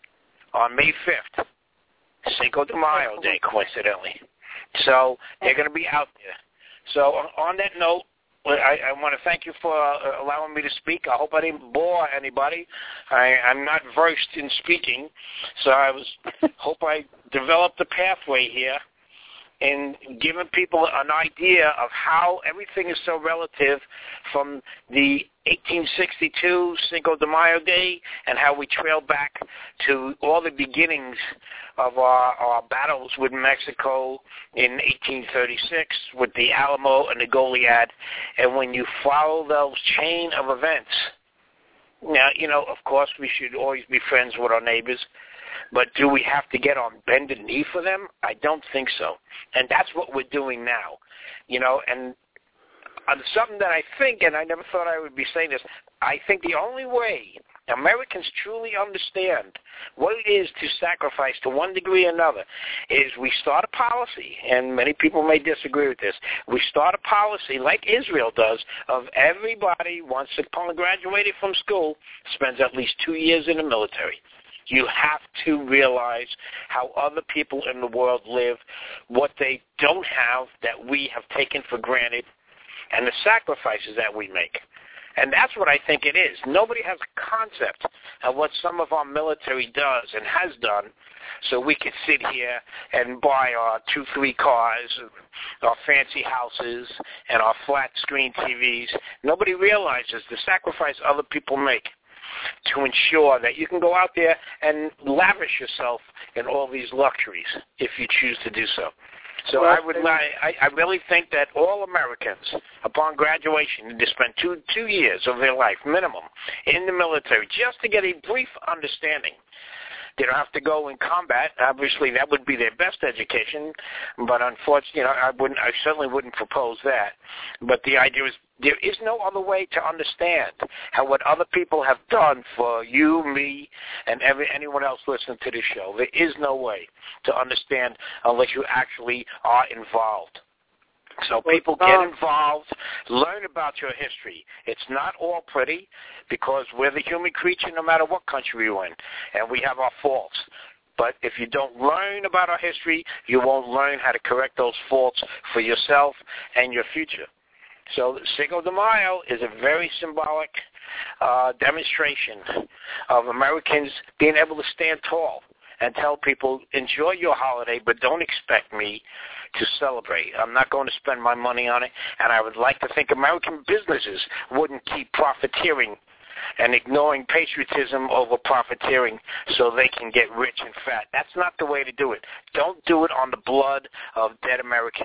on May fifth, Cinco de Mayo Day, coincidentally. So they're going to be out there. So on that note, I, I want to thank you for uh, allowing me to speak. I hope I didn't bore anybody. I, I'm not versed in speaking, so I was hope I developed a pathway here in giving people an idea of how everything is so relative, from the eighteen sixty-two Cinco de Mayo Day and how we trail back to all the beginnings of our, our battles with Mexico in eighteen thirty-six with the Alamo and the Goliad. And when you follow those chain of events, now, you know, of course we should always be friends with our neighbors, but do we have to get on bended knee for them? I don't think so. And that's what we're doing now, you know, and uh, something that I think, and I never thought I would be saying this, I think the only way Americans truly understand what it is to sacrifice to one degree or another is we start a policy, and many people may disagree with this, we start a policy like Israel does of everybody, once upon graduated from school, spends at least two years in the military. You have to realize how other people in the world live, what they don't have that we have taken for granted, and the sacrifices that we make. And that's what I think it is. Nobody has a concept of what some of our military does and has done, so we could sit here and buy our two, three cars, our fancy houses, and our flat-screen T Vs. Nobody realizes the sacrifice other people make to ensure that you can go out there and lavish yourself in all these luxuries if you choose to do so. So well, I would, I, I really think that all Americans, upon graduation, need to spend two two years of their life minimum in the military just to get a brief understanding. They don't have to go in combat. Obviously, that would be their best education, but unfortunately, you know, I wouldn't. I certainly wouldn't propose that. But the idea is there is no other way to understand how what other people have done for you, me, and every, anyone else listening to this show. There is no way to understand unless you actually are involved. So people get involved, learn about your history. It's not all pretty, because we're the human creature no matter what country we're in, and we have our faults. But if you don't learn about our history, you won't learn how to correct those faults for yourself and your future. So Cinco de Mayo is a very symbolic uh, demonstration of Americans being able to stand tall and tell people, enjoy your holiday, but don't expect me to celebrate. I'm not going to spend my money on it, and I would like to think American businesses wouldn't keep profiteering and ignoring patriotism over profiteering so they can get rich and fat. That's not the way to do it. Don't do it on the blood of dead Americans.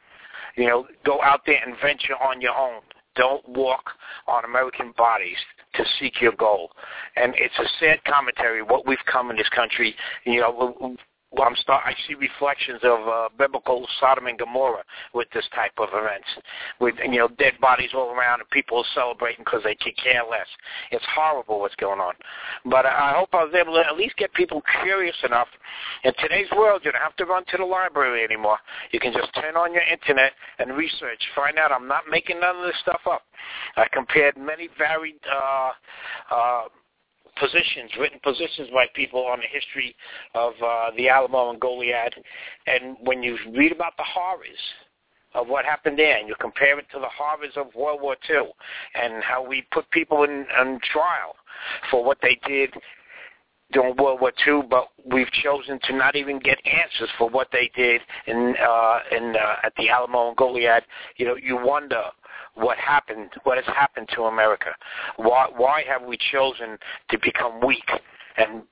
You know, go out there and venture on your own. Don't walk on American bodies to seek your goal. And it's a sad commentary, what we've come in this country. You know, well, I'm start, I see reflections of uh, biblical Sodom and Gomorrah with this type of events, with, you know, dead bodies all around and people celebrating because they could care less. It's horrible what's going on. But I hope I was able to at least get people curious enough. In today's world, you don't have to run to the library anymore. You can just turn on your Internet and research. Find out I'm not making none of this stuff up. I compared many varied uh, uh, positions, written positions by people on the history of uh, the Alamo and Goliad. And when you read about the horrors of what happened there, and you compare it to the horrors of World War Two and how we put people in, in trial for what they did during World War Two, but we've chosen to not even get answers for what they did in, uh, in uh, at the Alamo and Goliad, you know, you wonder what happened, what has happened to America. Why, why have we chosen to become weak? And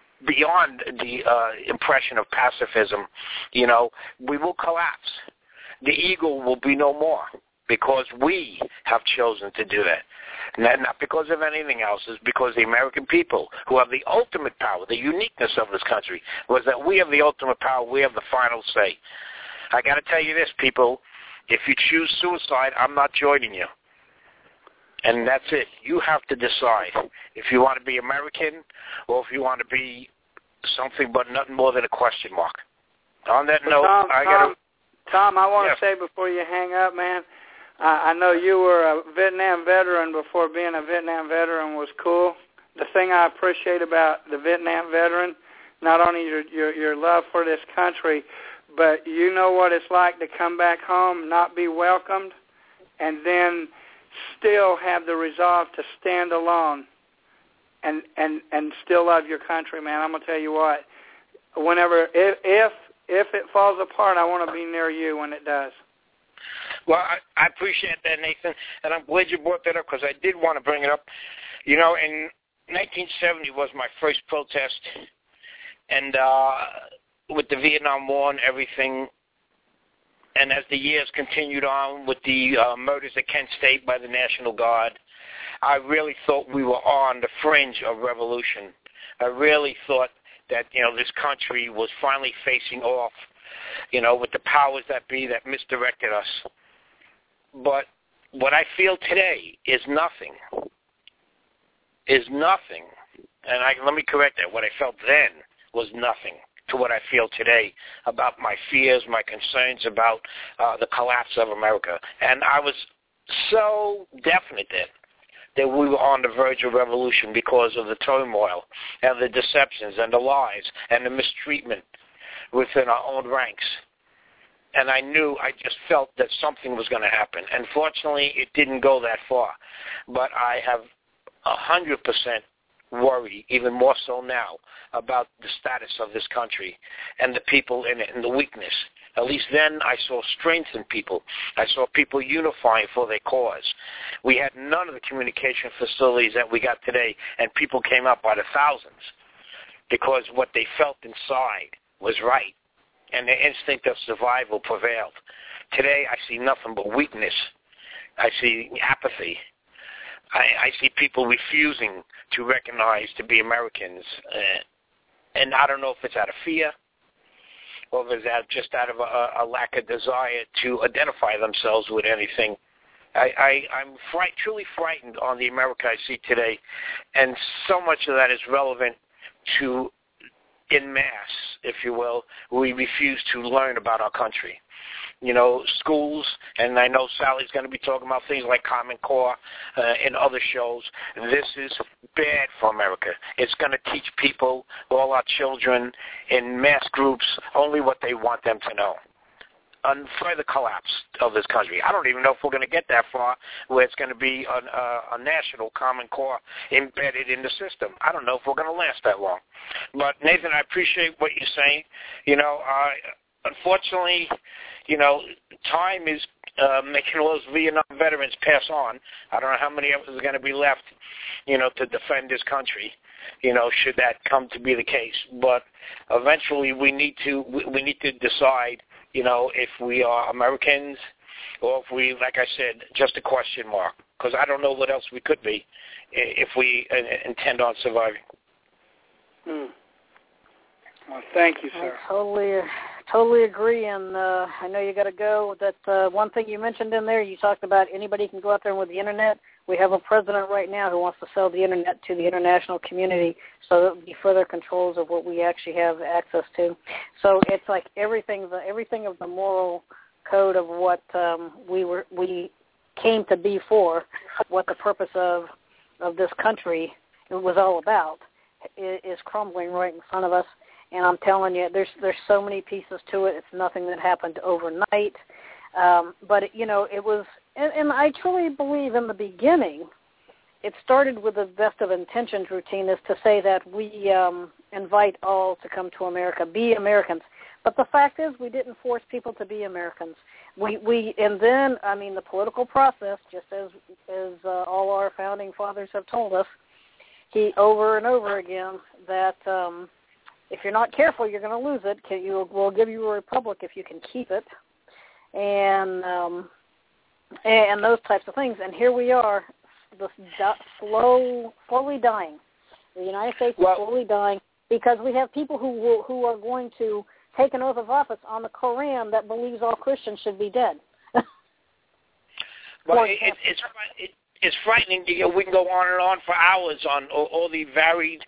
beyond the uh, impression of pacifism, you know, we will collapse. the eagle will be no more because we have chosen to do that. Not, not because of anything else. It's because the American people, who have the ultimate power, the uniqueness of this country, was that we have the ultimate power. We have the final say. I got to tell you this, people. If you choose suicide, I'm not joining you. And that's it. You have to decide if you want to be American or if you want to be something but nothing more than a question mark. On that note, Tom, I got Tom, Tom, I want to yes. say before you hang up, man, I, I know you were a Vietnam veteran before being a Vietnam veteran was cool. The thing I appreciate about the Vietnam veteran, not only your, your, your love for this country, but you know what it's like to come back home, not be welcomed, and then still have the resolve to stand alone and, and, and still love your country, man. I'm going to tell you what, whenever, if, if, if it falls apart, I want to be near you when it does. Well, I, I appreciate that, Nathan, and I'm glad you brought that up because I did want to bring it up. You know, in nineteen seventy was my first protest, and uh, with the Vietnam War and everything, and as the years continued on with the uh, murders at Kent State by the National Guard, I really thought we were on the fringe of revolution. I really thought that, you know, this country was finally facing off, you know, with the powers that be that misdirected us. But what I feel today is nothing, is nothing. And I, let me correct that. What I felt then was nothing to what I feel today about my fears, my concerns about uh, the collapse of America. And I was so definite then that we were on the verge of revolution because of the turmoil and the deceptions and the lies and the mistreatment within our own ranks. And I knew, I just felt that something was going to happen. And fortunately, it didn't go that far. But I have one hundred percent worry, even more so now, about the status of this country and the people in it and the weakness. At least then I saw strength in people. I saw people unifying for their cause. We had none of the communication facilities that we got today, and people came out by the thousands because what they felt inside was right, and the instinct of survival prevailed. Today I see nothing but weakness. I see apathy. I, I see people refusing to recognize to be Americans, uh, and I don't know if it's out of fear or if it's out, just out of a, a lack of desire to identify themselves with anything. I, I, I'm fright, truly frightened on the America I see today, and so much of that is relevant to, in mass, if you will, we refuse to learn about our country. You know, schools, and I know Sally's going to be talking about things like Common Core uh, in other shows. This is bad for America. It's going to teach people, all our children, in mass groups, only what they want them to know. And further collapse of this country. I don't even know if we're going to get that far where it's going to be a, a, a national Common Core embedded in the system. I don't know if we're going to last that long. But, Nathan, I appreciate what you're saying. You know, uh, unfortunately, you know, time is uh, making all those Vietnam veterans pass on. I don't know how many of us are going to be left, you know, to defend this country, you know, should that come to be the case. But eventually we need to we, we need to decide, you know, if we are Americans or if we, like I said, just a question mark. Because I don't know what else we could be if we uh, intend on surviving. Hmm. Well, thank you, sir. I totally, totally agree, and uh, I know you got to go. That uh, one thing you mentioned in there, you talked about anybody can go out there with the internet. We have a president right now who wants to sell the internet to the international community, so there will be further controls of what we actually have access to. So it's like everything, the everything of the moral code of what um, we were, we came to be for, what the purpose of of this country was all about, is crumbling right in front of us. And I'm telling you, there's there's so many pieces to it. It's nothing that happened overnight. Um, but, you know, it was, and, and I truly believe in the beginning, it started with the best of intentions routine is to say that we um, invite all to come to America, be Americans. But the fact is we didn't force people to be Americans. We, we and then, I mean, the political process, just as, as uh, all our founding fathers have told us, he over and over again, that um, if you're not careful, you're going to lose it. You, we'll give you a republic if you can keep it. and um, and those types of things. And here we are, the slow, slowly dying. The United States is well, slowly dying because we have people who will, who are going to take an oath of office on the Koran that believes all Christians should be dead. Well, it, it, it's it, it's frightening. You know, we can go on and on for hours on all, all the varied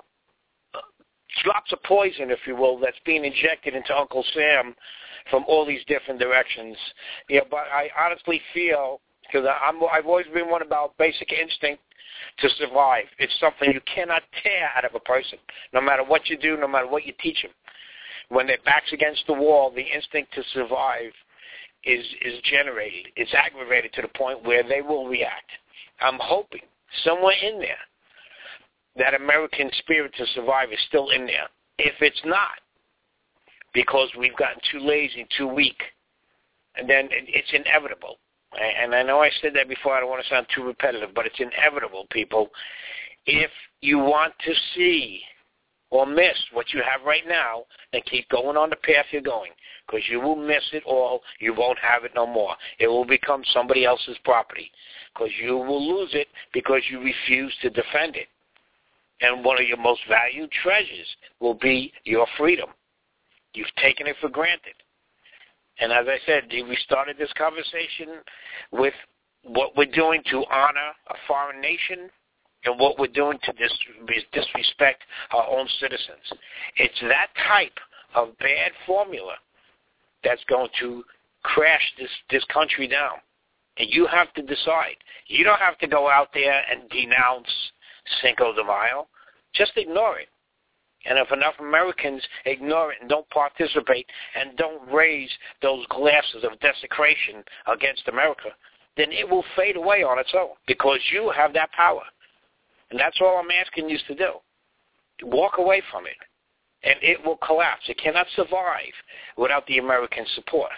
uh, drops of poison, if you will, that's being injected into Uncle Sam from all these different directions. Yeah, but I honestly feel, because I'm I've always been one about basic instinct to survive. It's something you cannot tear out of a person, no matter what you do, no matter what you teach them. When their back's against the wall, the instinct to survive is is generated. It's aggravated to the point where they will react. I'm hoping somewhere in there that American spirit to survive is still in there. If it's not, because we've gotten too lazy, too weak, and then it's inevitable. And I know I said that before. I don't want to sound too repetitive, but it's inevitable, people. If you want to see or miss what you have right now, then keep going on the path you're going, because you will miss it all. You won't have it no more. It will become somebody else's property, because you will lose it because you refuse to defend it. And one of your most valued treasures will be your freedom. You've taken it for granted. And as I said, we started this conversation with what we're doing to honor a foreign nation and what we're doing to dis- disrespect our own citizens. It's that type of bad formula that's going to crash this, this country down. And you have to decide. You don't have to go out there and denounce Cinco de Mayo. Just ignore it. And if enough Americans ignore it and don't participate and don't raise those glasses of desecration against America, then it will fade away on its own, because you have that power. And that's all I'm asking you to do. Walk away from it, and it will collapse. It cannot survive without the American support.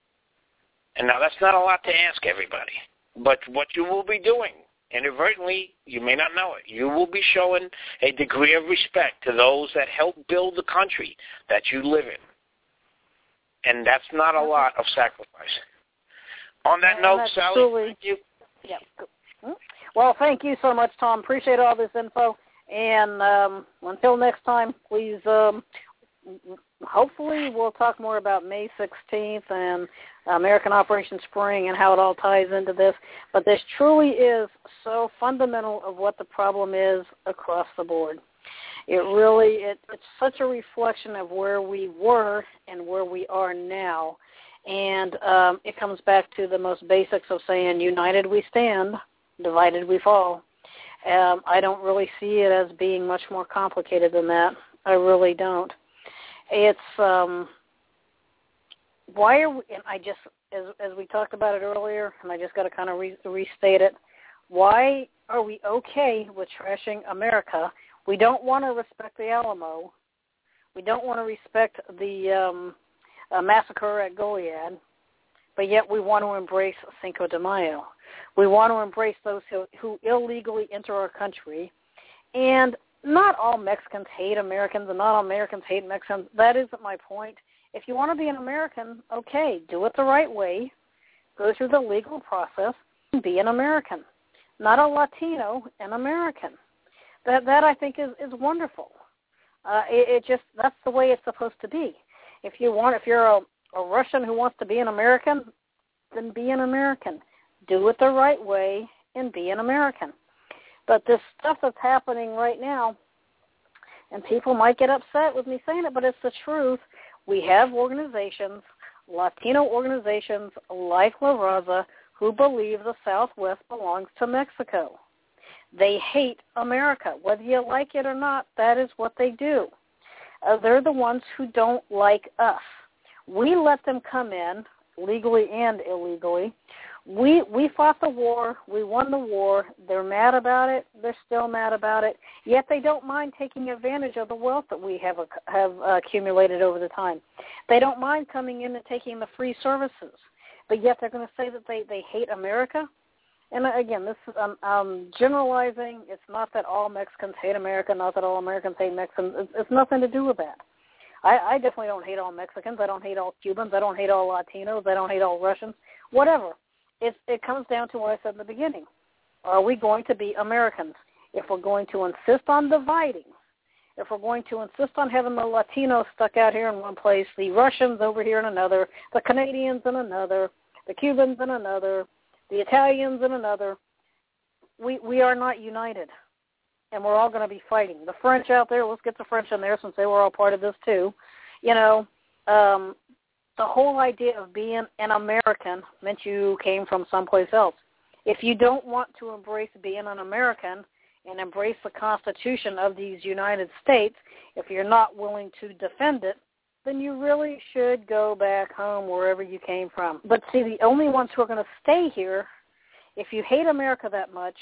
And now that's not a lot to ask everybody, but what you will be doing, inadvertently, you may not know it, you will be showing a degree of respect to those that help build the country that you live in. And that's not a lot of sacrifice. On that note, Sally, truly, thank you. Yeah. Well, thank you so much, Tom. Appreciate all this info. And um, until next time, please, um, hopefully we'll talk more about May sixteenth and American Operation Spring and how it all ties into this. But this truly is so fundamental of what the problem is across the board. It really, it, it's such a reflection of where we were and where we are now. And um, it comes back to the most basics of saying, united we stand, divided we fall. Um, I don't really see it as being much more complicated than that. I really don't. It's, um, why are we, and I just, as, as we talked about it earlier, and I just got to kind of re, restate it, why are we okay with trashing America? We don't want to respect the Alamo. We don't want to respect the um, uh, massacre at Goliad, but yet we want to embrace Cinco de Mayo. We want to embrace those who, who illegally enter our country. And not all Mexicans hate Americans, and not all Americans hate Mexicans. That isn't my point. If you want to be an American, okay, do it the right way. Go through the legal process and be an American. Not a Latino, an American. That, that I think, is, is wonderful. Uh, it, it just, that's the way it's supposed to be. If you want, if you're a, a Russian who wants to be an American, then be an American. Do it the right way and be an American. But this stuff that's happening right now, and people might get upset with me saying it, but it's the truth. We have organizations, Latino organizations like La Raza, who believe the Southwest belongs to Mexico. They hate America. Whether you like it or not, that is what they do. Uh, they're the ones who don't like us. We let them come in, legally and illegally. We we fought the war. We won the war. They're mad about it. They're still mad about it. Yet they don't mind taking advantage of the wealth that we have have uh, accumulated over the time. They don't mind coming in and taking the free services. But yet they're going to say that they, they hate America. And again, this is um, um, generalizing. It's not that all Mexicans hate America, not that all Americans hate Mexicans. It's, it's nothing to do with that. I, I definitely don't hate all Mexicans. I don't hate all Cubans. I don't hate all Latinos. I don't hate all Russians. Whatever. It, it comes down to what I said in the beginning. Are we going to be Americans? If we're going to insist on dividing, if we're going to insist on having the Latinos stuck out here in one place, the Russians over here in another, the Canadians in another, the Cubans in another, the Italians in another, we we are not united, and we're all going to be fighting. The French out there, let's get the French in there since they were all part of this too. You know, um, the whole idea of being an American meant you came from someplace else. If you don't want to embrace being an American and embrace the Constitution of these United States, if you're not willing to defend it, then you really should go back home wherever you came from. But see, the only ones who are going to stay here, if you hate America that much,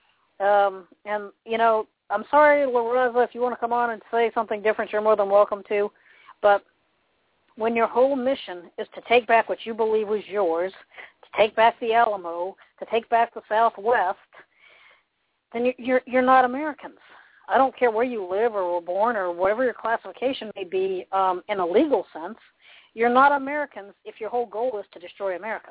um, and, you know, I'm sorry, La Raza, if you want to come on and say something different, you're more than welcome to, but when your whole mission is to take back what you believe was yours, to take back the Alamo, to take back the Southwest, then you're you're not Americans. I don't care where you live or were born or whatever your classification may be um, in a legal sense. You're not Americans if your whole goal is to destroy America.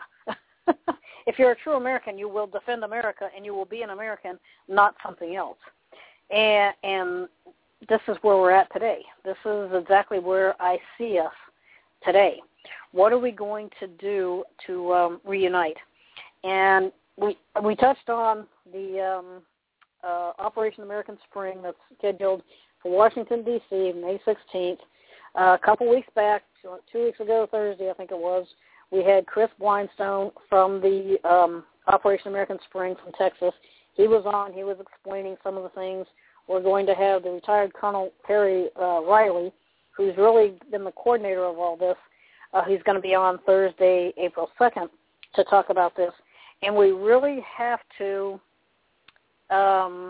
If you're a true American, you will defend America and you will be an American, not something else. And, and this is where we're at today. This is exactly where I see us today. What are we going to do to um, reunite? And we we touched on the um, uh, Operation American Spring that's scheduled for Washington, D C, May sixteenth. Uh, a couple weeks back, two, two weeks ago, Thursday, I think it was, we had Chris Blindstone from the um, Operation American Spring from Texas. He was on. He was explaining some of the things. We're going to have the retired Colonel Perry uh, Riley, who's really been the coordinator of all this. Uh, he's going to be on Thursday, April second, to talk about this. And we really have to um,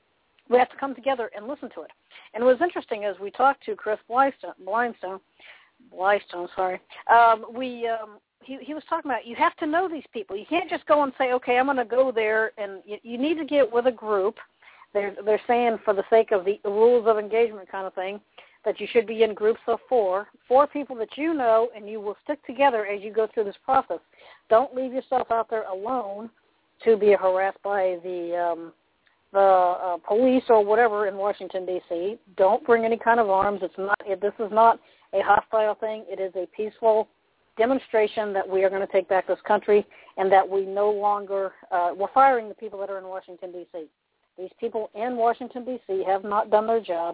we have to come together and listen to it. And what was interesting is we talked to Chris Blindstone, Blindstone, Blindstone sorry. Um, we um, he, he was talking about you have to know these people. You can't just go and say, okay, I'm going to go there, and you, you need to get with a group. They're, they're saying for the sake of the rules of engagement kind of thing, that you should be in groups of four, four people that you know, and you will stick together as you go through this process. Don't leave yourself out there alone to be harassed by the um, the uh, police or whatever in Washington, D C. Don't bring any kind of arms. It's not. It, this is not a hostile thing. It is a peaceful demonstration that we are going to take back this country and that we no longer, uh, we're firing the people that are in Washington, D C. These people in Washington, D C have not done their job.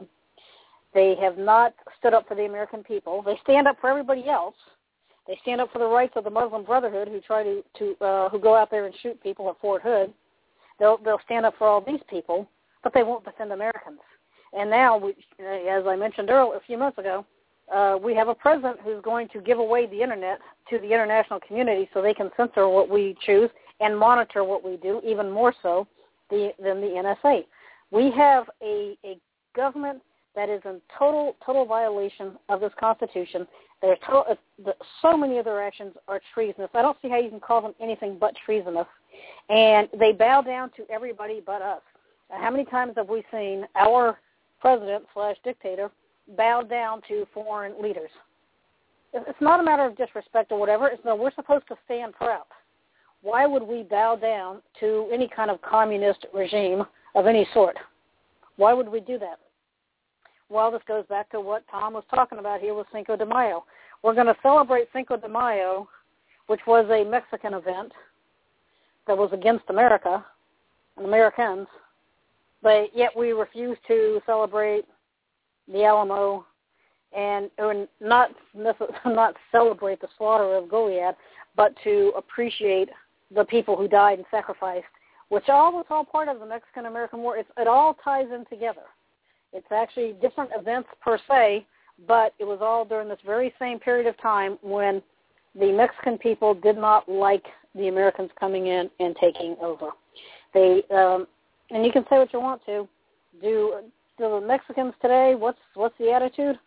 They have not stood up for the American people. They stand up for everybody else. They stand up for the rights of the Muslim Brotherhood who try to, to uh, who go out there and shoot people at Fort Hood. They'll they'll stand up for all these people, but they won't defend Americans. And now, we, as I mentioned earlier, a few months ago, uh, we have a president who's going to give away the Internet to the international community so they can censor what we choose and monitor what we do, even more so the, than the N S A. We have a, a government that is in total total violation of this Constitution. There's to, uh, so many of their actions are treasonous. I don't see how you can call them anything but treasonous. And they bow down to everybody but us. Uh, how many times have we seen our president slash dictator bow down to foreign leaders? It's not a matter of disrespect or whatever. It's no, we're supposed to stand proud. Why would we bow down to any kind of communist regime of any sort? Why would we do that? Well, this goes back to what Tom was talking about here with Cinco de Mayo. We're going to celebrate Cinco de Mayo, which was a Mexican event that was against America and Americans, but yet we refuse to celebrate the Alamo and or not not celebrate the slaughter of Goliad, but to appreciate the people who died and sacrificed, which all was all part of the Mexican-American War. It's, it all ties in together. It's actually different events per se, but it was all during this very same period of time when the Mexican people did not like the Americans coming in and taking over. They um, and you can say what you want to. Do, do the Mexicans today, what's what's the attitude?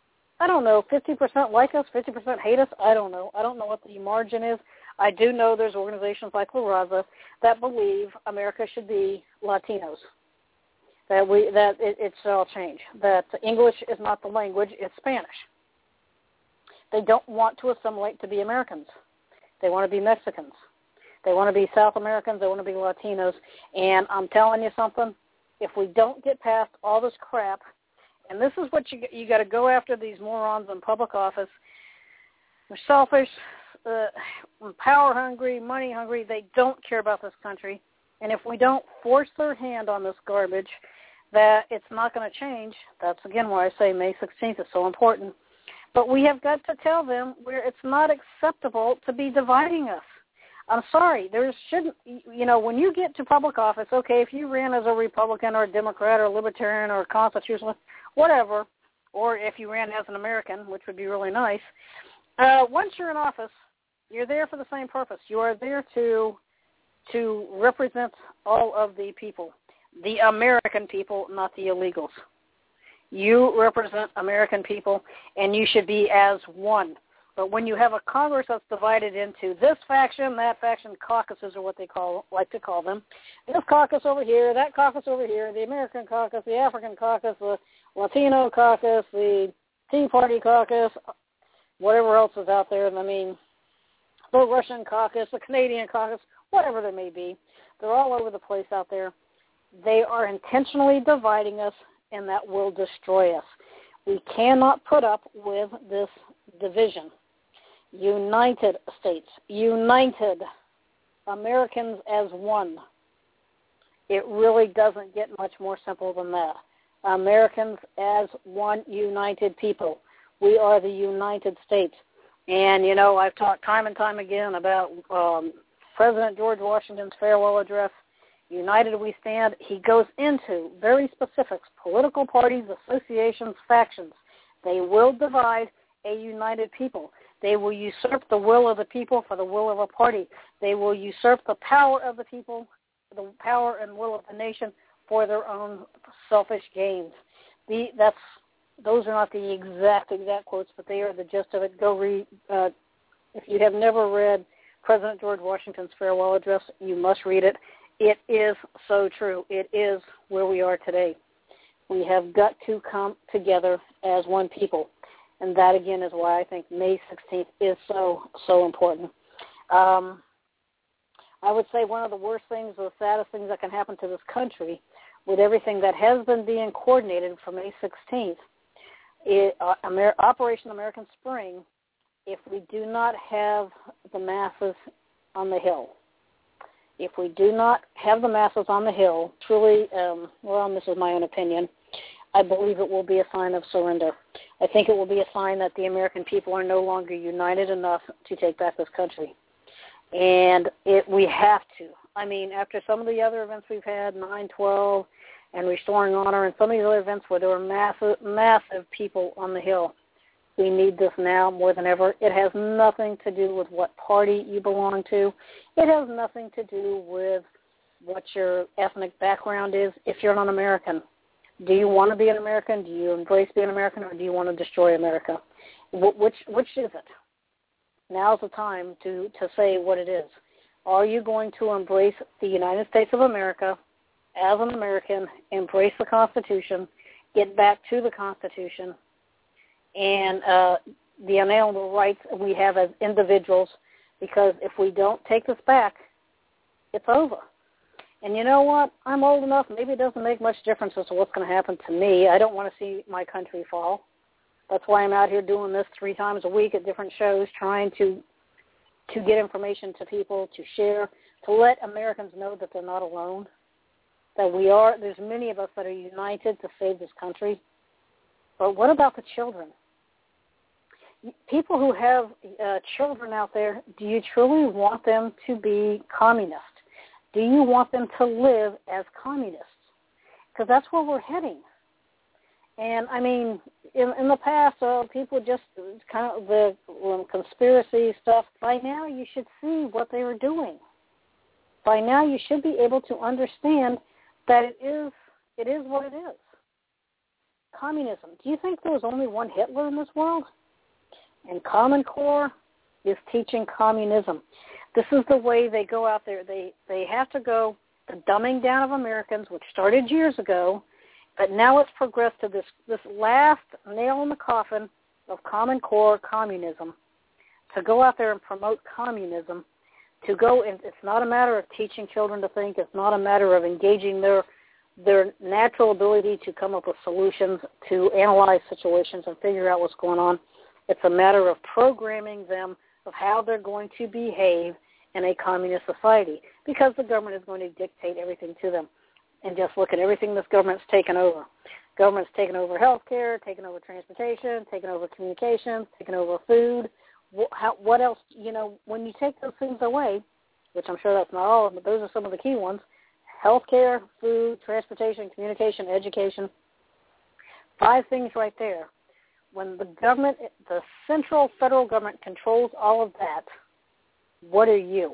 I don't know. fifty percent like us, fifty percent hate us? I don't know. I don't know what the margin is. I do know there's organizations like La Raza that believe America should be Latinos, that we that it, it shall change, that English is not the language, it's Spanish. They don't want to assimilate to be Americans. They want to be Mexicans. They want to be South Americans. They want to be Latinos. And I'm telling you something, if we don't get past all this crap, and this is what you you got to go after these morons in public office. They're selfish, uh, power hungry, money hungry. They don't care about this country. And if we don't force their hand on this garbage, that it's not going to change. That's, again, why I say May sixteenth is so important. But we have got to tell them where it's not acceptable to be dividing us. I'm sorry, there shouldn't, you know, when you get to public office, okay, if you ran as a Republican or a Democrat or a Libertarian or a Constitutionalist, whatever, or if you ran as an American, which would be really nice, uh, once you're in office, you're there for the same purpose. You are there to to represent all of the people, the American people, not the illegals. You represent American people, and you should be as one. But when you have a Congress that's divided into this faction, that faction, caucuses are what they call like to call them. This caucus over here, that caucus over here, the American caucus, the African caucus, the Latino caucus, the Tea Party caucus, whatever else is out there. I mean, the Russian caucus, the Canadian caucus, whatever there may be. They're all over the place out there. They are intentionally dividing us, and that will destroy us. We cannot put up with this division. United States, united, Americans as one. It really doesn't get much more simple than that. Americans as one united people. We are the United States. And, you know, I've talked time and time again about um, President George Washington's farewell address, United We Stand. He goes into very specifics, political parties, associations, factions. They will divide a united people. They will usurp the will of the people for the will of a party. They will usurp the power of the people, the power and will of the nation for their own selfish gains. The, that's those are not the exact, exact quotes, but they are the gist of it. Go read. Uh, if you have never read President George Washington's farewell address, you must read it. It is so true. It is where we are today. We have got to come together as one people. And that, again, is why I think May sixteenth is so, so important. Um, I would say one of the worst things, the saddest things that can happen to this country with everything that has been being coordinated for May sixteenth, it, uh, Amer- Operation American Spring, if we do not have the masses on the Hill. If we do not have the masses on the Hill, truly, um, well, this is my own opinion, I believe it will be a sign of surrender. I think it will be a sign that the American people are no longer united enough to take back this country. And it, we have to. I mean, after some of the other events we've had, nine twelve and Restoring Honor, and some of these other events where there were massive, massive people on the Hill, we need this now more than ever. It has nothing to do with what party you belong to. It has nothing to do with what your ethnic background is. If you're an American, do you want to be an American? Do you embrace being an American, or do you want to destroy America? Which which is it? Now's the time to, to say what it is. Are you going to embrace the United States of America as an American, embrace the Constitution, get back to the Constitution, and uh, the unalienable rights we have as individuals? Because if we don't take this back, it's over. And you know what? I'm old enough. Maybe it doesn't make much difference as to what's going to happen to me. I don't want to see my country fall. That's why I'm out here doing this three times a week at different shows, trying to to get information to people, to share, to let Americans know that they're not alone, that we are. There's many of us that are united to save this country. But what about the children? People who have uh, children out there, do you truly want them to be communist? Do you want them to live as communists? Because that's where we're heading. And, I mean, in, in the past, uh, people just kind of the um, conspiracy stuff. By now, you should see what they were doing. By now, you should be able to understand that it is it is what it is. Communism. Do you think there was only one Hitler in this world? And Common Core is teaching communism. This is the way they go out there. They they have to go the dumbing down of Americans, which started years ago, but now it's progressed to this, this last nail in the coffin of Common Core communism, to go out there and promote communism, to go and it's not a matter of teaching children to think. It's not a matter of engaging their their natural ability to come up with solutions, to analyze situations and figure out what's going on. It's a matter of programming them of how they're going to behave in a communist society, because the government is going to dictate everything to them. And just look at everything this government's taken over. Government's taken over healthcare, taken over transportation, taken over communications, taken over food. What, how, what else, you know, when you take those things away, which I'm sure that's not all of them, but those are some of the key ones, healthcare, food, transportation, communication, education, five things right there. When the government, the central federal government controls all of that, what are you?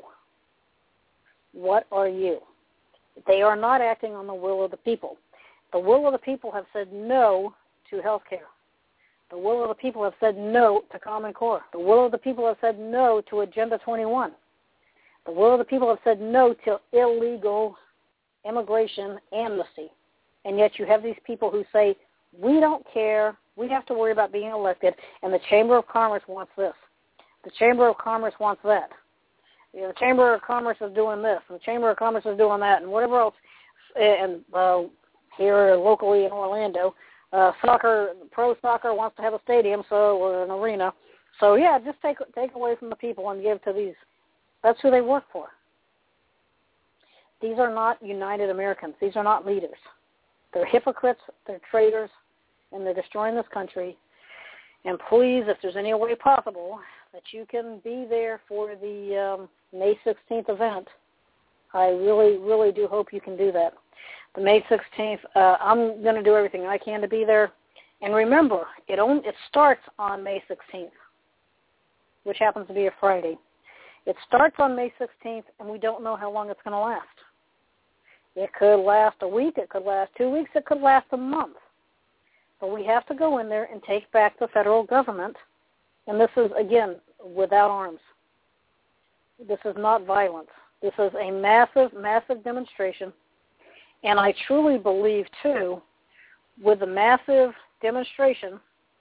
What are you? They are not acting on the will of the people. The will of the people have said no to health care. The will of the people have said no to Common Core. The will of the people have said no to Agenda twenty-one. The will of the people have said no to illegal immigration amnesty. And yet you have these people who say, we don't care, we have to worry about being elected, and the Chamber of Commerce wants this. The Chamber of Commerce wants that. You know, the Chamber of Commerce is doing this, and the Chamber of Commerce is doing that, and whatever else. And uh, here locally in Orlando, uh, soccer, pro soccer wants to have a stadium, so or an arena. So yeah, just take take away from the people and give to these. That's who they work for. These are not united Americans. These are not leaders. They're hypocrites. They're traitors, and they're destroying this country. And please, if there's any way possible that you can be there for the um, May sixteenth event, I really, really do hope you can do that. The May sixteenth, uh, I'm going to do everything I can to be there. And remember, it only, it starts on May sixteenth, which happens to be a Friday. It starts on May sixteenth, and we don't know how long it's going to last. It could last a week. It could last two weeks. It could last a month. But we have to go in there and take back the federal government. And this is, again, without arms. This is not violence. This is a massive, massive demonstration. And I truly believe, too, with the massive demonstration,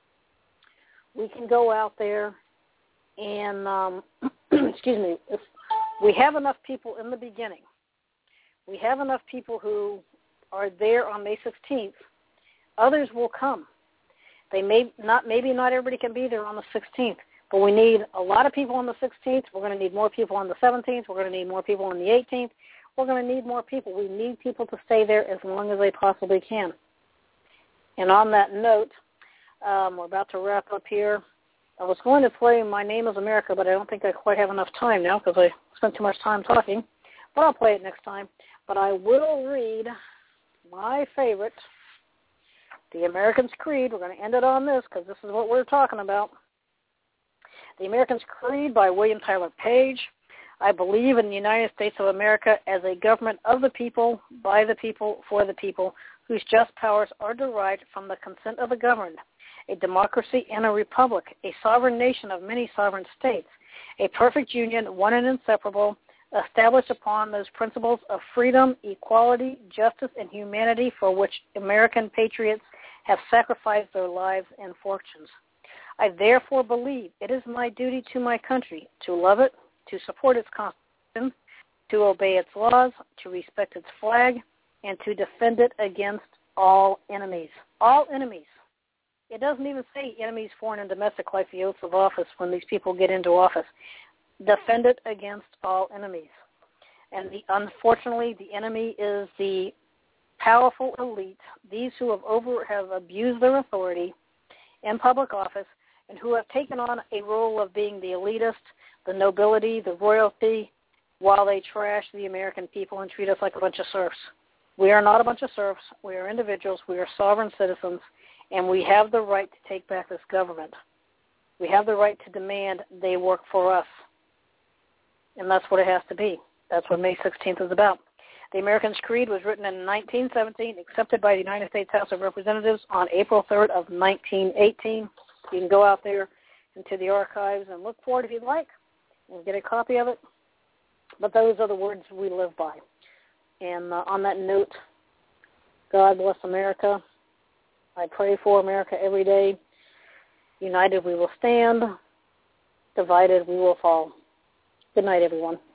we can go out there and, um, excuse me, if we have enough people in the beginning. We have enough people who are there on May sixteenth. Others will come. They may not, maybe not everybody can be there on the sixteenth, but we need a lot of people on the sixteenth. We're going to need more people on the seventeenth. We're going to need more people on the eighteenth. We're going to need more people. We need people to stay there as long as they possibly can. And on that note, um, we're about to wrap up here. I was going to play My Name is America, but I don't think I quite have enough time now because I spent too much time talking. But I'll play it next time. But I will read my favorite, The American's Creed. We're going to end it on this because this is what we're talking about. The American's Creed by William Tyler Page. I believe in the United States of America as a government of the people, by the people, for the people, whose just powers are derived from the consent of the governed, a democracy and a republic, a sovereign nation of many sovereign states, a perfect union, one and inseparable, established upon those principles of freedom, equality, justice, and humanity for which American patriots have sacrificed their lives and fortunes. I therefore believe it is my duty to my country to love it, to support its Constitution, to obey its laws, to respect its flag, and to defend it against all enemies. All enemies. It doesn't even say enemies, foreign and domestic, like the oaths of office when these people get into office. Defend it against all enemies. And the, unfortunately, the enemy is the powerful elite, these who have over have abused their authority in public office and who have taken on a role of being the elitist, the nobility, the royalty, while they trash the American people and treat us like a bunch of serfs. We are not a bunch of serfs. We are individuals. We are sovereign citizens, and we have the right to take back this government. We have the right to demand they work for us. And that's what it has to be. That's what May sixteenth is about. The American's Creed was written in nineteen seventeen, accepted by the United States House of Representatives on April third of nineteen eighteen. You can go out there into the archives and look for it if you'd like and get a copy of it. But those are the words we live by. And uh, on that note, God bless America. I pray for America every day. United we will stand. Divided we will fall. Good night, everyone.